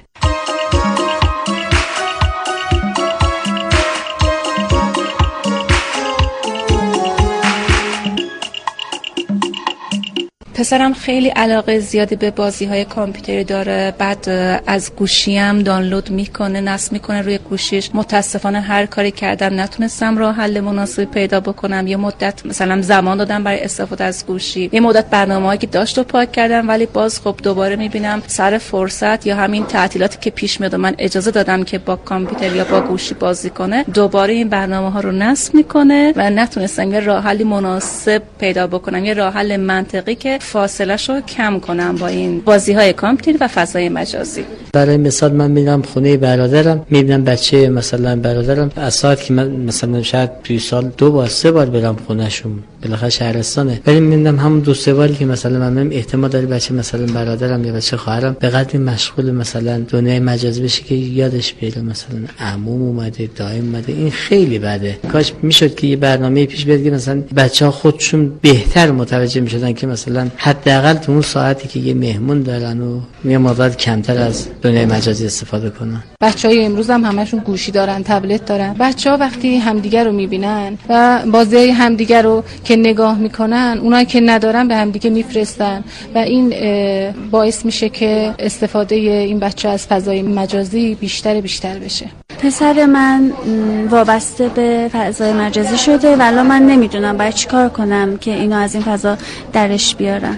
پسرم خیلی علاقه زیادی به بازی‌های کامپیوتری داره، بعد از گوشی هم دانلود میکنه، نصب میکنه روی گوشیش. متاسفانه هر کاری کردم نتونستم راه حل مناسبی پیدا بکنم. یه مدت مثلا زمان دادم برای استفاده از گوشی، یه مدت برنامه‌هایی که داشت رو پاک کردم، ولی باز خب دوباره میبینم سر فرصت یا همین تعطیلاتی که پیش میاد و من اجازه دادم که با کامپیوتر یا با گوشی بازی کنه، دوباره این برنامه‌ها رو نصب میکنه و نتونستم یه راه حل مناسب پیدا بکنم، یه راه حل منطقی که فاصله‌اش رو کم کنم با این بازی‌های کامپیوتری و فضای مجازی. برای مثال من میرم خونه برادرم، میبینم بچه مثلا برادرم از ساعت که من مثلا شاید توی سال 2 بار 3 بار برم خونه‌شون، بالاخره شهرستانه، ولی میبینم همون 2-3 باری که مثلا من احتمال داره بچه مثلا برادرم یا بچه خواهرم به قدری مشغول مثلا دنیای مجازی بشه که یادش بیاد مثلا عموم اومده، دایم اومده. این خیلی بده. کاش میشد که یه برنامه پیش بیاد که مثلا بچه‌ها خودشون بهتر متوجه میشدن که مثلا حداقل تو اون ساعتی که یه مهمون دارن و یه مدت کمتر از دنیای مجازی استفاده کنن. بچهای امروز هم همشون گوشی دارن، تبلت دارن. بچه‌ها وقتی همدیگر رو میبینن و بازی همدیگر رو که نگاه میکنن، اونایی که ندارن به همدیگه میفرستن و این باعث میشه که استفاده این بچه از فضای مجازی بیشتر بشه. پسر من وابسته به فضای مجازی شده و الان من نمیدونم باید چیکار کنم که اینو از این فضا درش بیارم.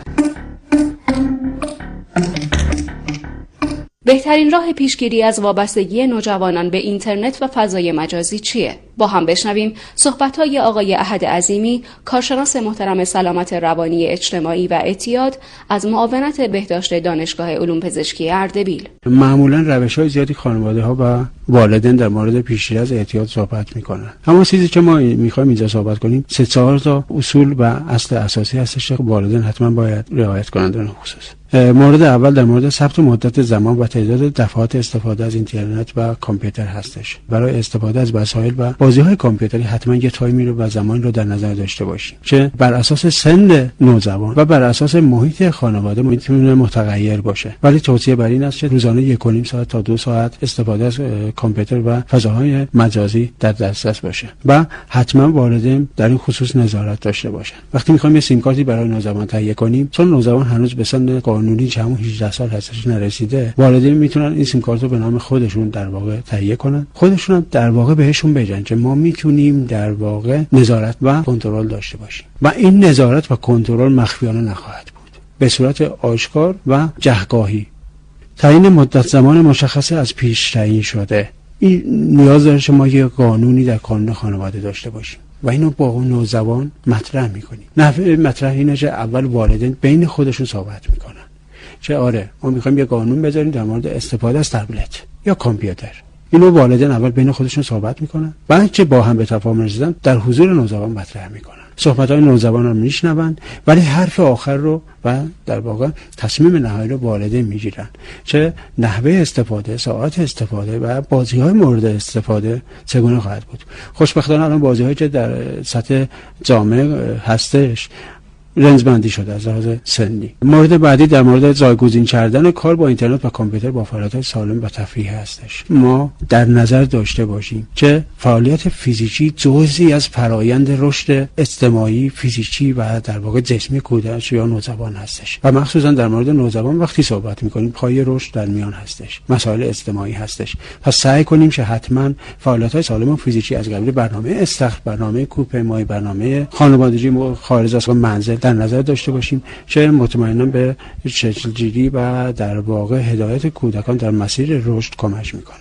بهترین راه پیشگیری از وابستگی نوجوانان به اینترنت و فضای مجازی چیه؟ با هم بشنویم صحبت‌های آقای احد عظیمی، کارشناس محترم سلامت روانی اجتماعی و اعتیاد از معاونت بهداشت دانشگاه علوم پزشکی اردبیل. معمولاً روش‌های زیادی خانواده‌ها و والدین در مورد پیشگیری از اعتیاد صحبت می‌کنن. اما چیزی که ما می‌خوایم اینجا صحبت کنیم 3-4 تا اصول و اصل اساسی هستش که والدین حتما باید رعایت کنند در این خصوص. مورد اول در مورد ثبت مدت زمان و تعداد دفعات استفاده از اینترنت و کامپیوتر هستش. برای استفاده از وسایل و بازی‌های کامپیوتری حتما یه تایمی رو و زمانی رو در نظر داشته باشیم که بر اساس سن نوجوان و بر اساس محیط خانواده میتونه متغیر باشه، ولی توصیه بر این است که روزانه 1.5 ساعت تا 2 ساعت استفاده از کامپیوتر و فضاهای مجازی در دسترس باشه و حتما والدین در این خصوص نظارت داشته باشن. وقتی می‌خوایم یه سیم کارتی برای نوجوان تهیه کنیم، چون نوجوان هنوز به سن قانونی که همون 18 سال هستش نرسیده، والدین میتونن این سیم کارت رو به نام خودشون در واقع تهیه کنن، خودشون هم در واقع بهشون بگن که ما میتونیم در واقع نظارت و کنترل داشته باشیم و این نظارت و کنترل مخفیانه نخواهد بود، به صورت آشکار و جهگاهی. تعیین مدت زمان مشخصه از پیش تعیین شده. این نیاز داره که ما یه قانونی در قانون خانواده داشته باشیم و اینو با اون نوجوان مطرح میکنیم. نحوه مطرح اینه که اول والدین بین خودشون صحبت میکنن که آره ما میخوایم یه قانون بذاریم در مورد استفاده از تبلت یا کامپیوتر. اینو والدین اول بین خودشون صحبت میکنن، بعد که با هم به تفاهم رسیدن در حضور نوجوان مطرح میکنن. صحبت‌های نوجوان رو میشنون، ولی حرف آخر رو و در واقع تصمیم نهایی رو والدین میگیرن که نحوه استفاده، ساعت استفاده و بازی‌های مورد استفاده چگونه خواهد بود. خوشبختانه الان بازی‌هایی که در سطح جامعه هستش رنجبندی شده از لحاظ سنی. مورد بعدی در مورد جایگزین کردن کار با اینترنت و کامپیوتر با فعالیت سالم و تفریحی هستش. ما در نظر داشته باشیم که فعالیت فیزیکی جزئی از فرایند رشد اجتماعی، فیزیکی و در واقع جسمی کودک یا نوجوان هستش و مخصوصا در مورد نوجوان وقتی صحبت می‌کنیم پای رشد در میان هستش، مسائل اجتماعی هستش. پس سعی کنیم که حتما فعالیت‌های سالم و فیزیکی از قبیل برنامه استخر، برنامه کوهپیمایی، برنامه خانوادگی خارج از منزل در نظر داشته باشیم که مطمئنا به شکل‌گیری و در واقع هدایت کودکان در مسیر رشد کمک میکنه.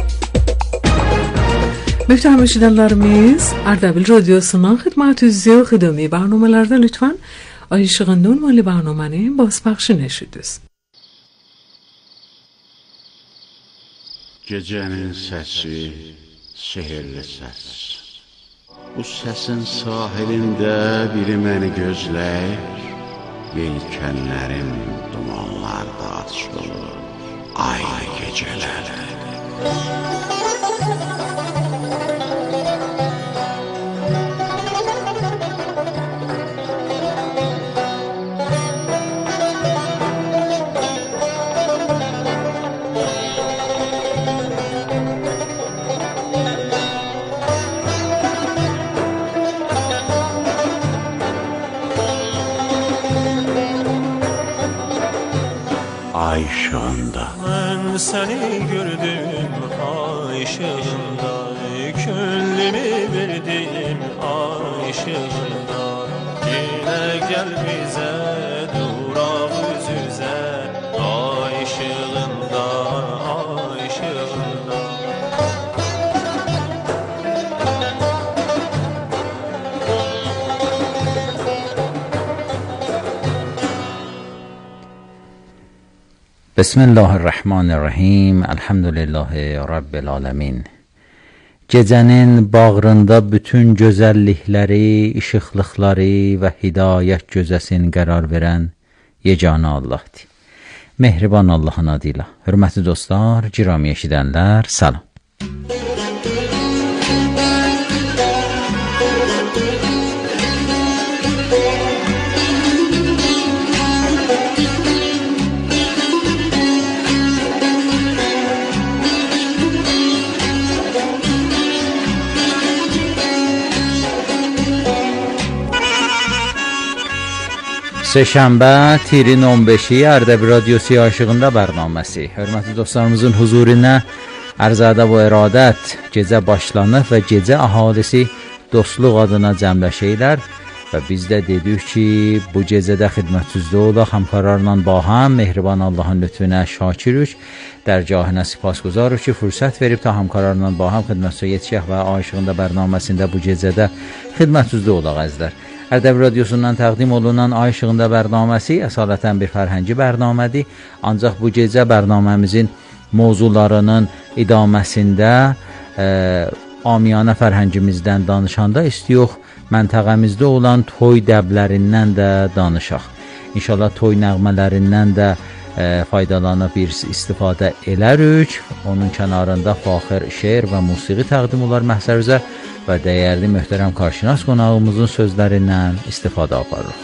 Müftəmişidənlərimiz Ardabil Radiosundan xidmətinizi xidmi barnamələrdə lütfən Ayşığın Nurmali barnamənin bazpaxşını eşidiniz. Gecənin səsi, sehirli səs. Bu səsin sahilində biri məni gözləyir, yelkənlərim dumanlarda açılır, ay gecələrdə. ay ışığında. Ben seni gördüm ay ışığında, gönlümü verdim ay ışığında. Yine gel bize durak yüz yüze, ay ışığında, ay ışığında. بسم الله الرحمن الرحیم. Elhamdülillahi Rabbil alemin. Gecənin bağrında bütün gözəllikləri, işıqlıqları və hidayət gözəsin qərar verən yeganə Allahdır. Mehriban Allahın adıyla. Hörmətli dostlar, girami eşidənlər, salam. Səhşənbə tirin 15-i Ərdəbil Radiosu Aşığında bərnaməsi. Hörmətli dostlarımızın huzuruna Ərzədə bu iradət gecə başlanır və gecə əhalisi dostluq adına cəmləşirlər və biz də dedik ki, bu gecədə xidmətinizdə olaq, həmkarlarla bahəm mehriban Allahın lütfüne şakirik, dərgahına sipasguzarıq ki, fürsət verib ta həmkarlarla bahəm xidmətinizə yetişək və Aşığında bərnaməsində bu gecədə xidmətinizdə olaq əzlər. Ərdəbil Radiosundan təqdim olunan Ay İşığında bərnaməsi əsalətən bir fərhəngi bərnamədir. Ancaq bu gecə bərnaməmizin mövzularının idaməsində amiyana fərhəngimizdən danışanda istiyox, məntəqəmizdə olan toy dəblərindən də danışaq. İnşallah toy nəğmələrindən də faydalanıb bir istifadə elərik. Onun kənarında faxir şeir və musiqi təqdim olar məhsərimizə və dəyərli möhtərəm qarşınas qonağımızın sözlərindən istifadə aparırıq.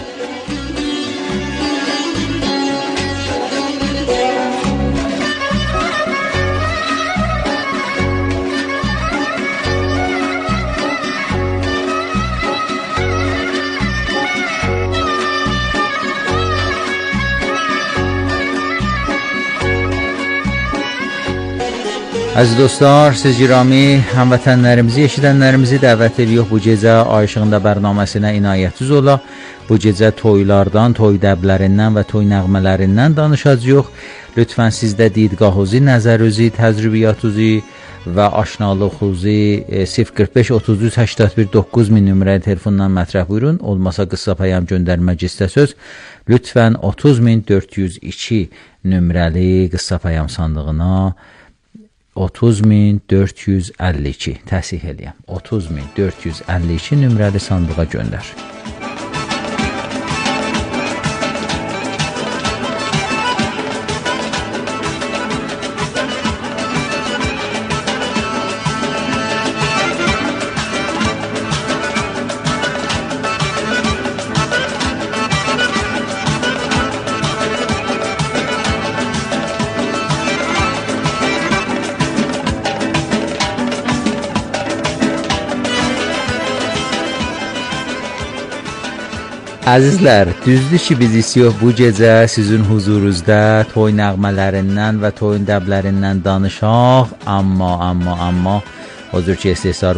Əziz dostlar, siz girami həmvətənlərimizi, eşidənlərimizi dəvət edirik bu gecə Ay İşığında bərnaməsinə inayətsiz ola. Bu gecə toylardan, toy dəblərindən və toy nəğmələrindən danışacağıq. Lütfən sizdə didgahınızı, nəzərinizi, təcrübiyyatınızı və aşnalığınızı 045 33 81 9000 nömrəli telefondan mətrəh buyurun. Olmasa qısa pəyam göndərmək istəsəz, lütfən 30402 nömrəli qısa pəyam sandığına 30452 təsih eləyəm. 30452 nömrəli sandığa göndər. Əzizlər, düzdür ki, biz istiyox bu gecə sizin huzurunuzda toy nəğmələrindən və toyun dəblərindən danışaq, amma o cür ki, istehsar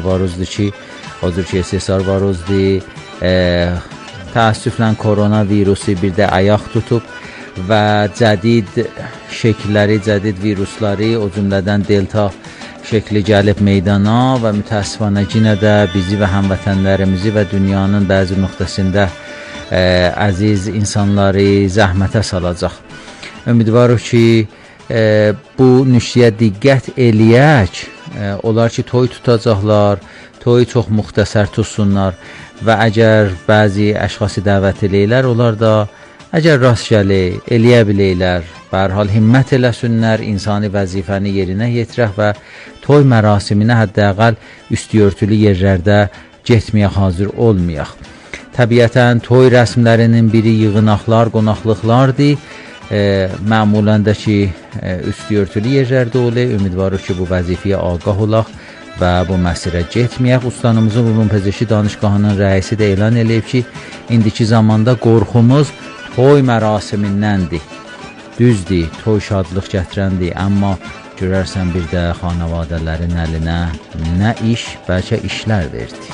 varuzdur, təəssüflə koronavirusu bir də ayaq tutub və cədid şəkilləri, cədid virusları, o cümlədən delta şəkli gəlib meydana və mütəəssifانه yenə də bizi və həmvətənlərimizi və dünyanın bəzi nöqtəsində əziz insanları zəhmətə salacaq. Ümidvarıq ki, bu nüşiyə diqqət eləyək, onlar ki, toy tutacaqlar, toyu çox müxtəsər tutsunlar və əgər bəzi əşxası dəvət eləyirlər, onlar da əgər rast gəli, eləyə biləylər, bərhal himmət eləsünlər, insani vəzifəni yerinə yetirək və toy mərasiminə həddəqəl üstü örtülü yerlərdə getməyə hazır olmayaq. Təbiətən toy rəsmlərinin biri yığınaqlar, qonaqlıqlardır. Məmulən də ki, üstü örtülü yerlərdə olur. Ümidvarıq ki, bu vəzifəyə ağah olaq və bu məsirə getməyək. Ustanımızın Ümumi Pezeşki Danışgahının rəisi də elan eləyib ki, indiki zamanda qorxumuz toy mərasimindəndir. Düzdür, toy şadlıq gətirəndir, amma görərsən bir də xanavadələrin əlinə nə iş, bəlkə işlər verdi.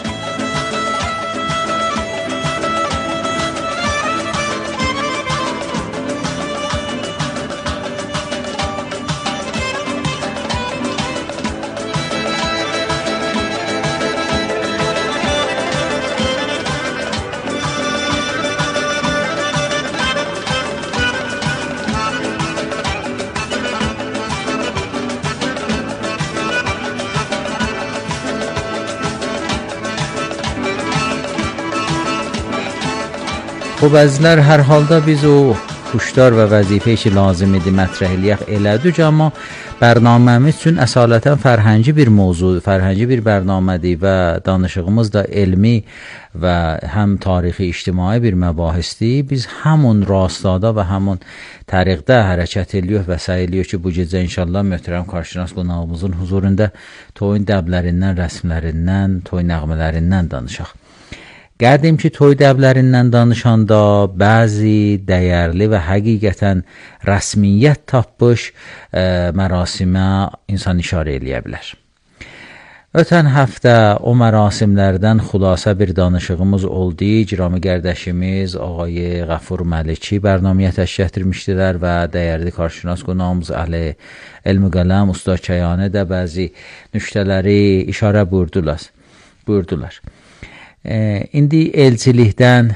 خب bəzilər hər halda biz o kuşlar və vəzifə ki lazım idi mətrəh eləyək elədik, amma bərnaməmiz üçün əsalətən fərhəngi bir mövzu, fərhəngi bir bərnamədir və danışığımız da elmi və həm tarixi, ictimai bir məbahisdir. Biz həmun rastada və həmun təriqdə hərəkət edirik və səy edirik ki, bu gecə inşallah möhtərəm qarşınas qonağımızın huzurunda toyun dəblərindən, rəsmlərindən, toy nəğmələrindən danışaq. Qədim ki, toy dəblərindən danışanda bəzi dəyərli və həqiqətən rəsmiyyət tapmış mərasimə insan işarə eləyə bilər. Ötən həftə o mərasimlərdən xülasə bir danışığımız oldu. İcrami qərdəşimiz Ağay Qəfur Məliki bərnaməyə təşkil etdirmişdilər və dəyərli qarşınas qonağımız Əli Elmüqələm Usta Kəyanə də bəzi nüktələri işarə buyurdular. İndi elçilikdən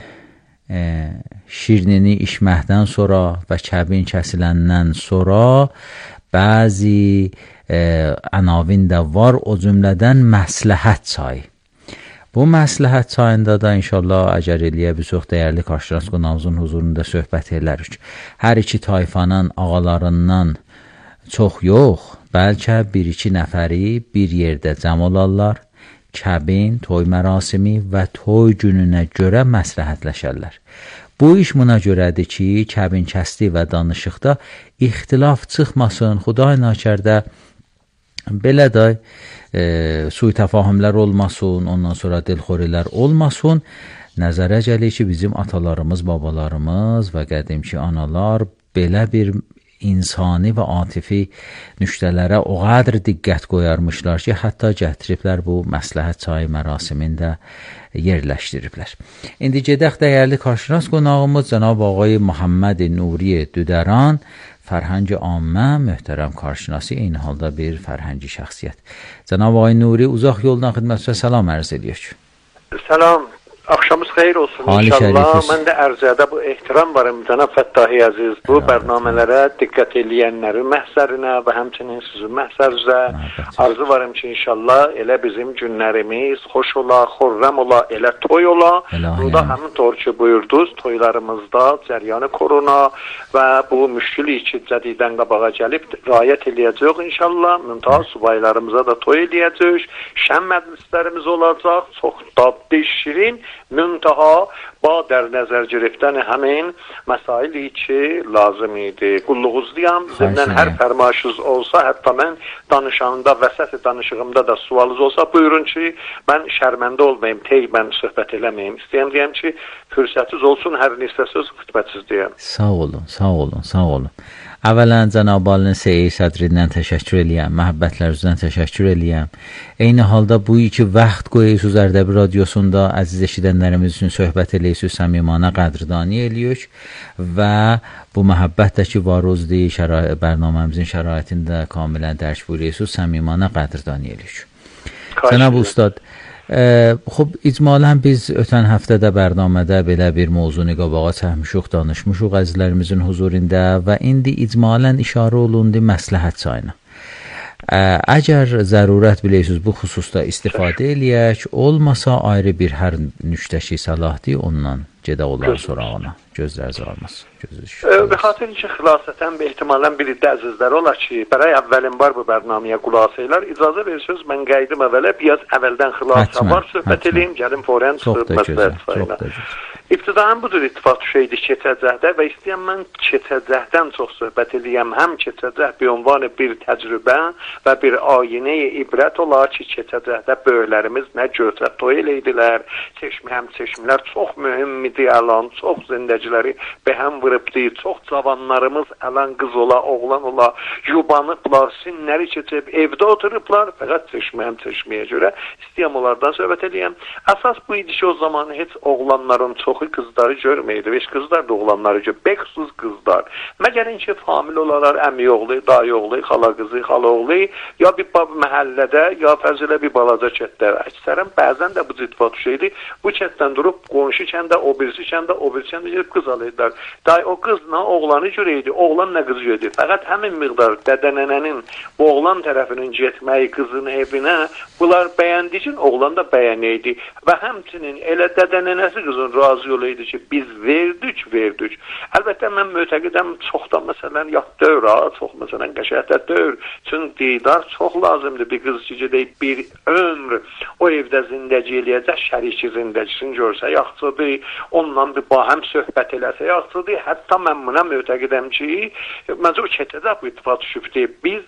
şirnini içməkdən sonra və kəbin kəsiləndən sonra bəzi ənavin də var, o cümlədən məsləhət çayı. Bu məsləhət çayında da inşallah əgər eləyə bir çox dəyərli qarşınas qonağımızın huzurunda söhbət edərik. Hər iki tayfanın ağalarından çox yox, bəlkə bir-iki nəfəri bir yerdə cəm olarlar. Kəbin, toy mərasimi və toy gününə görə məsləhətləşərlər. Bu iş buna görədir ki, kəbin kəsdi və danışıqda ixtilaf çıxmasın, Xuday nakərdə belə də sui təfahümlər olmasın, ondan sonra dilxorilər olmasın. Nəzərə gəlir ki, bizim atalarımız, babalarımız və qədimki analar belə bir insani və atifi nüktələrə o qədər diqqət qoyarmışlar ki, hətta gətiriblər bu məsləhət çayı mərasimində yerləşdiriblər. İndi gedək dəyərli qarşınas qonağımız cənab Ağay Muhammed Nuri Düdəran, fərhəng ammə, möhtərəm qarşınası, eyni halda bir fərhəngi şəxsiyyət. Cənab Ağay Nuri, uzaq yoldan xidmətinizə salam ərz edirik. Salam. Akşamınız xeyir olsun inşallah. Mən də ərzədə bu ehtiram varım cənab Fəttahi Əziz. Bu bərnamələrə diqqət eləyənlərin məhzərinə və həmçinin sizin məhzərinizə arzu varım ki, inşallah elə bizim günlərimiz xoş ola, xürrəm ola, elə toy ola. Burada həmin doğru ki buyurdunuz, toylarımızda cəryanı korona və bu müşkülü ki cədidən qabağa gəlib riayət eləyəcək inşallah. Müntəha subaylarımıza da toy eləyəcək. Şən məclislərimiz olacaq. Çox dadlı, şirin. Müntaha ba در nəzər girifdən həmin məsaili ki lazım idi. Qulluğuzluyam. Zimdən hər fərmayışınız olsa, hətta mən danışanda, vəsət danışığımda da sualınız olsa, buyurun ki, mən şərməndə olmayayım, mən söhbət eləməyim. İstəyəm deyəm ki, fürsətiniz olsun, hər neçə söz xidmətsiz deyəm. Sağ olun, sağ olun, sağ olun. Əvvələn Cənab Alinin Seyir sədrindən təşəkkür eləyəm, məhəbbətlərinizdən təşəkkür eləyəm. Eyni halda bu iki vaxt qoyuyorsunuz Ərdəbil Radiosunda əziz eşidənlərimiz üçün söhbət eləyirsiniz, səmimana qədrdani eləyirik və bu məhəbbət də ki var özdir, bərnaməmizin şəraitində kamilən dərk buyuruyorsunuz, səmimana qədrdani eləyirik. Cənab Ustad, خب icmalən biz ötən həftədə bərnamədə belə bir mövzunu qabağa çəkmişik, danışmışıq əzizlərimizin huzurunda və indi icmalən işarə olundu məsləhət çayına. Əgər zərurət bilirsiniz bu xüsusda istifadə eləyək, olmasa ayrı bir hər nüktəşi səlahdır, ondan gedə olar sorağına. Gözləriniz almaz. Be xatir ki xilasətən və ehtimalən bir iddə əzizlər olar ki, bərək əvvəlin var bu bərnaməyə qulasaylar, icazə verirsiniz, mən qaydım əvvələ biraz əvvəldən xilasa var, söhbət edeyim, gəlim forən məsləhət sayına. İbtidaən budur ittifaq şeydi keçəcəkdə və istəyəm mən keçəcəkdən çox söhbət edəyəm. Həm keçəcək bir ünvanı bir təcrübə və bir ayinə ibrət olar ki, keçəcəkdə böyüklərimiz nə gözlə toy eləydilər. Seçimlər çox mühümmidir əlan, çox zindəciləri bəhəm vırıbdı, çox cavanlarımız əlan qız ola, oğlan ola, yubanıblar, sinləri keçib, evdə oturublar, fəqət seçməyə görə istəyəm onlardan söhbət edəyəm. Əsas bu idi ki, o zaman heç oğlanların çoxu qızları görməydi. Heç qızlar da oğlanları gör. Bəxsus qızlar. Məgərin ki, famil olarlar, əmi oğlu, dayı oğlu, xala qızı, xala oğlu, ya bir məhəllədə, ya fəzilə bir balaca kətdə. Əksərən bəzən də bu ittifaq şeydi. Bu kətdən durub qonşu kəndə, o birisi kəndə gedib qız alırdılar. Dayı o qızla oğlanı görəydi, oğlan nə qızı görəydi. Fəqət həmin miqdar dədənənənin bu oğlan tərəfinin getməyi qızın evinə bunlar bəyəndi ki, oğlan da bəyənəydi. Və həmçinin elə dədənənəsi qızın razı yolu idi ki, biz verdik. Əlbəttə, mən mötəqidəm çoxdan, məsələn, yat dövr, çox, məsələn, qəşəhətə dövr. Çünki didar çox lazımdır. Bir qız ki, gedək bir ömr o evdə zindəci eləyəcək, şəriki zindəcisini görsə, yaxçıdır, ondan bir bahəm söhbət eləsə, yaxçıdır. Hətta mən buna mötəqidəm ki, məncə o keçəcək bu ittifaq düşübdir. Biz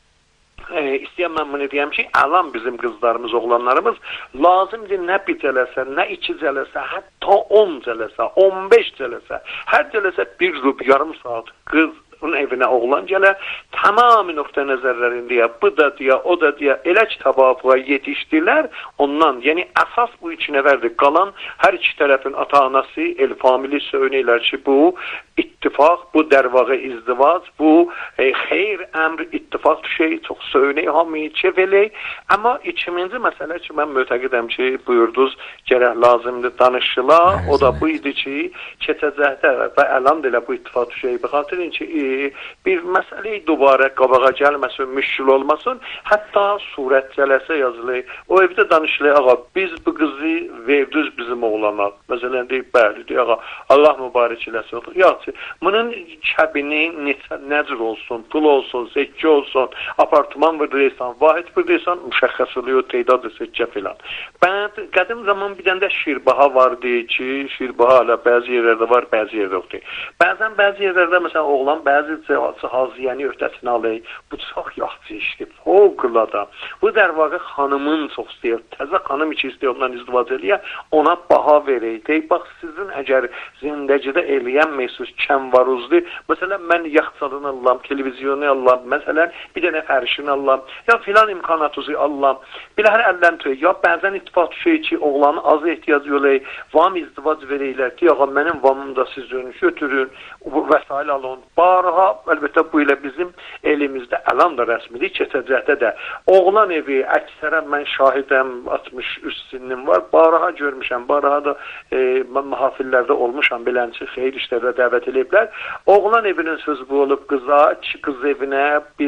istəyəm mən bunu deyəm ki, əlan bizim qızlarımız, oğlanlarımız lazımdır nə bir cələsə, nə 2 cələsə, hətta 10 cələsə, 15 cələsə, hər cələsə 1 rub, yarım saat qız onun evinə oğlan gələ, tamamı nöqtə nəzərlərində bu da deyə, o da deyə, elə kitabı yetişdilər ondan. Yəni, əsas bu 2 nəfərdir. Qalan hər 2 tərəfin ata-anası, el-famili söyləyirlər ki, bu ittifaq, bu dərvağı izdivac, bu xeyr, əmr, ittifaq şey çox söyləyir, hamıyı çevelək. Amma ikinci məsələ ki, mən mötəqidəm ki, buyurdunuz, gərək lazımdır danışıla, o da bu idi ki, keçəcəkdə və əlam deyə bu ittifaq şey, baxatırın ki, bir məsələyi dubara qabağa gəlməsin, müşkül olmasın, hətta surət cələsə yazılır. O evdə danışılır, ağa, biz bu qızı verdiniz bizim oğlana. Məsələn, deyib, bəli, deyib, ağa, Allah mübarək eləsin. Yaxşı, bunun kəbini necə olsun, pul olsun, sekkə olsun, apartman vırdırırsan, vahid vırdırırsan, müşəxəs oluyor, teydadır, sekkə filan. Qədim zaman bir dəndə şirbaha vardı ki, şirbaha hələ bəzi yerlərdə var, bəzi yerdə yoxdur. Bəzən bəzi yerlərdə, məsələn, oğlan bəzi haziyəni öhdəsinə alır. Bu çox yaxşı işdir, fövqəladə. Bu dərvağı xanımın çox istəyir. Təzə xanım ki istəyir ondan izdivac eləyə, ona baha verir. Deyib, bax, sizin əgər zindəcidə eləyənməysiniz, kənvaruzdur. Məsələn, mən yaxçalını alam, televizyonu alam, məsələn, bir dənə fərşini alam, ya filan imkanatuzu alam. Biləhər əldən tüy, ya bəzən ittifaq şey ki, oğlanı az ehtiyac yolayır, vam izdivac verəylər ki, ağa, mənim vamımda siz götürün, vəsail alın. Barha, əlbəttə bu ilə bizim elimizdə əlan da rəsmilik, keçəcəkdə də. Oğlan evi, əksərən mən şahidəm, 63 sinnim var, barha görmüşəm, barha da mən mühafillərdə olmuşam, bilənçi xeyir işlərdə dəvət ediblər. Oğlan evinin sözü bu olub qıza, qız evinə,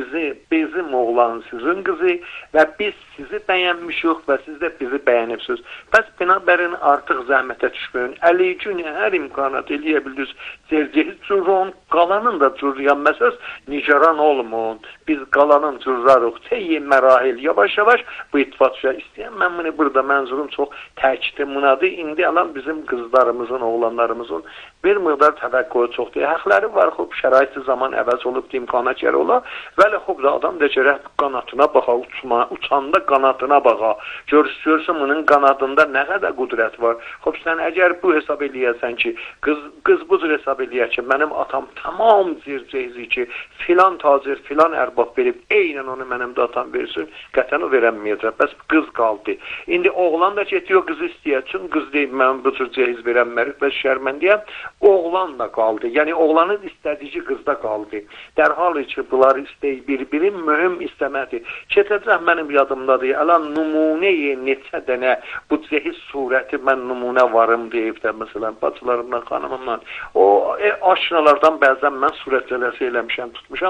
bizim oğlan sizin qızı və biz sizi bəyənmişik və siz də bizi bəyənibsiniz. Bəs binabərin artıq zəhmətə düşməyin, əli-gün hər imkanat eləyə bildiniz, cərcəhi cürron, qalanın da cürriyənməsəz, nicaran olmun, biz qalanın cürrarıq, teyyi mərahil, yavaş-yavaş bu ittifaq düşər. İstəyən mən bunu burada mənzurum çox təkidi münadı, indi alan bizim qızlarımızın, oğlanlarımızın bir miqdar təvəqqüyü çoxdur. Həqləri var, xub, şəraiti zaman əvəz olub, imkana gəri ola, vəli xub da adam da gərək qanatına baxa, uçanda qanatına baxa, görürsən bunun qanadında nə qədər qudrət var. Xub, sən əgər bu hesab eləyəsən ki, qız bu cür hesab eləyər ki, mənim atam tamam zircəyzi ki, filan tacir, filan ərbab verib, eynən onu mənim də atam versin, qətən o verənməyəcək, bəs qız qaldı. İndi oğlan da getiyor, qızı istəyər, çünki qız deyib, mən bu cür cəhiz verənmərik, bəs şərməndiyəm, oğlan da qaldı. Yəni, oğlanın istədiyi qızda qaldı. Dərhal ki, bunlar istəyir, bir-biri mühüm istəmədir. Keçəcək mənim yadımdadır, əlan nümunəyi neçə dənə bu cəhiz surəti mən nümunə varım deyib də, məsələn, bacılarımdan, xanımımdan, o aşınalardan bəzən mən surət cələsi eləmişəm, tutmuşam.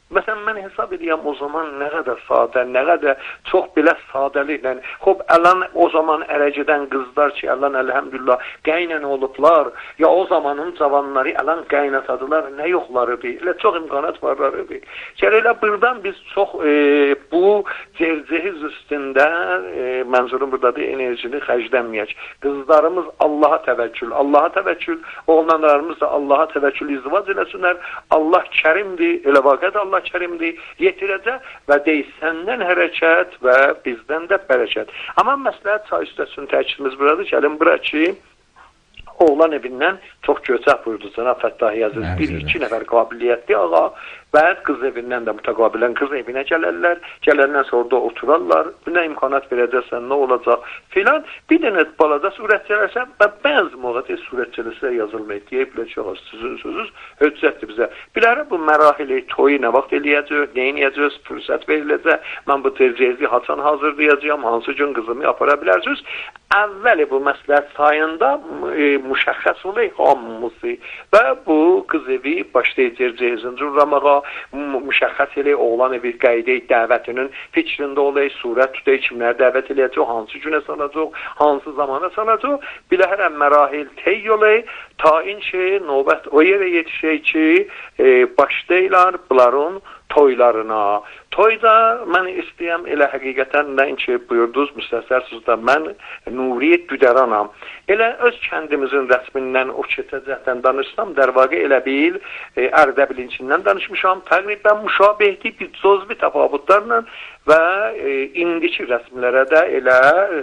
Məsələn, mən hesab edirəm o zaman nə qədər sadə, nə qədər çox belə sadəliklə. Xoş, əlan o zaman ərəcidən qızlar ki, əlan əlhəmdülillah qəynən olublar, ya o zamanın cavanları əlan qaynatadılar, nə yoxları bir. Elə çox imkanat varları bir. Elə buradan biz çox bu cercehiz üstündə mənzurum buradadır, enerjini xərclənməyək. Qızlarımız Allaha təvəkkül, oğlanlarımız da Allaha təvəkkül izdivac eləsinlər. Allah kərimdir, elə vaqət Allah kərimdir, yetirəcək və deyil səndən hərəkət və bizdən də bərəkət. Amma məsləhət çay üstəsinin təkidimiz buradır. Gəlin bura ki, oğlan evindən çox göçək buyurdu cənab Fəttahi Əziz. Bir-iki nəfər qabiliyyətli ağa və qız evindən də mütəqabilən qız evinə gələrlər. Gələndən sonra da oturarlar. Nə imkanat verəcəksən, nə olacaq filan. Bir dənə balada surət gəlirsən və bəzi mövqedə surət gəlirsə yazılmayı deyib biləcək. Sizin sözünüz höccətdir bizə. Bilərə bu mərahili toyu nə vaxt eləyəcək, nə eləyəcək, fürsət veriləcək. Mən bu tercihi haçan hazırlayacağam, hansı gün qızımı apara bilərsiniz. Əvvəli bu məsləhət sayında müşəxəs olay hamısı və bu qız evi başlayacaq cehizin cürramağa, müşəxəs elə oğlan evi qayda dəvətinin fikrində olay, surət tutay, kimlər dəvət eləyəcək, hansı günə salacaq, hansı zamana salacaq. Biləhərəm mərahil tey olay, ta in şey növbət o yerə yetişək ki, başlayırlar bunların toylarına. Toyda mən istəyəm elə həqiqətən nəinki buyurdunuz müstəsərsiniz də mən Nuriyyət Düdəranam. Elə öz kəndimizin rəsmindən o keçəcəkdən danışsam, dərvaqə elə bil Ərdəbilinçindən danışmışam. Təqribən müşabehdi bir cozbi təfavütlərlə və indiki rəsmlərə də elə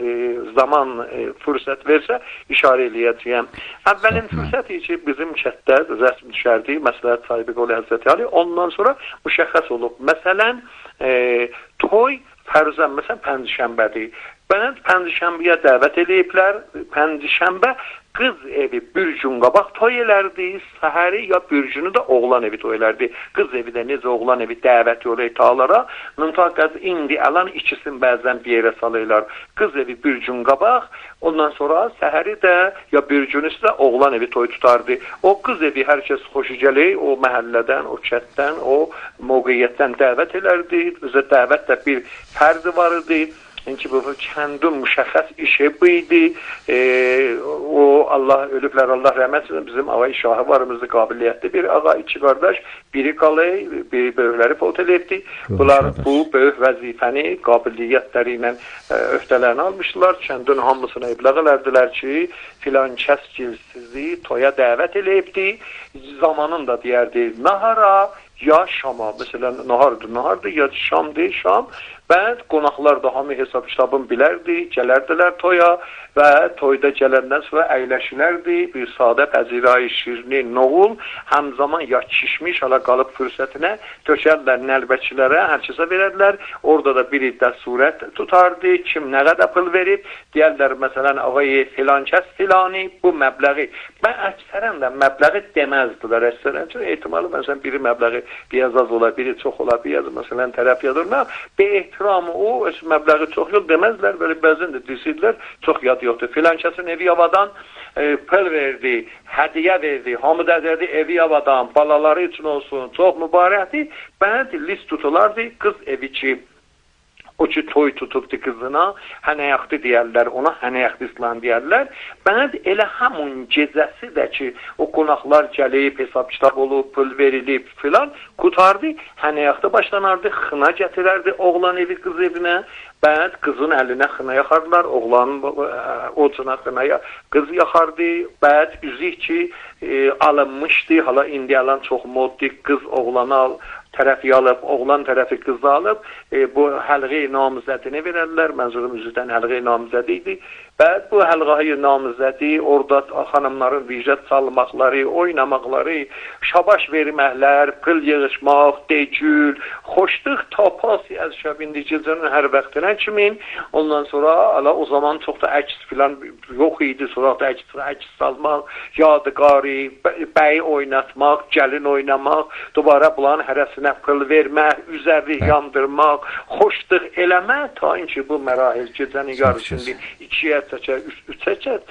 zaman fürsət versə işarə eləyəcəyəm. Əvvəlin fürsəti ki, bizim kətdə rəsm düşərdi, məsləhət sahibi Qoli Həzrəti Ali, ondan sonra müşəxəs olub. Məsələn, toy fərzən, məsələn, Pəndişənbədir. Bənət Pəndişənbəyə dəvət ediblər. Pəndişənbə qız evi bir gün qabaq toy elərdi, səhəri ya bir günü də oğlan evi toy elərdi. Qız evi də necə oğlan evi dəvət yola italara, müntaqəz indi alan ikisini bəzən bir yerə salırlar. Qız evi bir gün qabaq, ondan sonra səhəri də ya bir günü isə oğlan evi toy tutardı. O qız evi hər kəs xoşu gəlir, o məhəllədən, o kətdən, o mövqeyyətdən dəvət elərdi. Bizə dəvət də bir fərdi var idi. Çünki bu kəndin müşəxəs işi bu idi. O Allah ölüblər, Allah rəhmət etsin. Bizim ağa şahı varımızda qabiliyyətli bir ağa, iki qardaş, biri qalay, biri böyükləri fot edibdi. Bunlar bu böyük vəzifəni qabiliyyətləri ilə öhdələrini almışdılar. Kəndin hamısına ibləğ elərdilər ki, filan kəs sizi toya dəvət eləyibdi. Zamanın da deyərdi, nahara ya şama. Məsələn, nahardır, ya şamdır, şam. Və qonaqlar da hamı hesab kitabını bilərdi, gələrdilər toya və toyda gələndən sonra əyləşilərdi. Bir sadə pəzirayı şirini, noğul, həm zaman ya kişmiş, hala qalıb fürsətinə tökərlər nəlbəçilərə, hər kəsə verərlər. Orada da bir iddə surət tutardı, kim nə qədər pul verib, deyərlər, məsələn, ağayı filan kəs filani, bu məbləği. Mən əksərən də məbləği deməzdilər, əksərən. Çünki ehtimalı, məsələn, biri məbləği biraz az ola, biri çox ola, biraz, məsələn, tərəf yazırlar. İhtiramı o, məbləği çox yol deməzlər, böyle bəzən də deyirdilər, çox yad yoxdur. Filan kəsin evi yavadan pul verdi, hədiyə verdi, hamı da derdi evi yavadan, balaları üçün olsun, çox mübarəkdir. Bəzi list tutulardı, qız evi ki, o ki toy tutubdu qızına, hənəyaqdı deyərlər, ona hənəyaqdı islan deyərlər. Bəzi elə həmun gecəsi də ki, o qonaqlar gəlib, hesab kitab olub, pul verilib filan, qutardı, hənəyaqda başlanardı, xına gətirərdi oğlan evi qız evinə. Bəzi qızın əlinə xına yaxardılar, oğlanın ocuna xınaya qız yaxardı. Bəzi üzük ki, alınmışdı, hala indi alan çox moddi, qız oğlanı al, tərəfi alıb, oğlan tərəfi qızı alıb, bu həlqə-i namizədini verərlər. Mənzurum üzrdən həlqə-i namizədi idi. Və bu həlqə-i namizədi orada xanımların vicət salmaqları, oynamaqları, şabaş verməklər, pıl yığışmaq, decül, xoşluq tapası az şəbindi gecənin hər vaxtına kimin. Ondan sonra ala o zaman çox da əks filan yox idi. Sonra da əks salmaq, yadiqari, bəyi oynatmaq, gəlin oynamaq, dubara bulan hərəsinə pıl vermək, üzəri yandırmaq, xoşluq eləmək, ta ki bu mərahil gecənin yarısında 2-yə çəkər, 3-ə çəkər.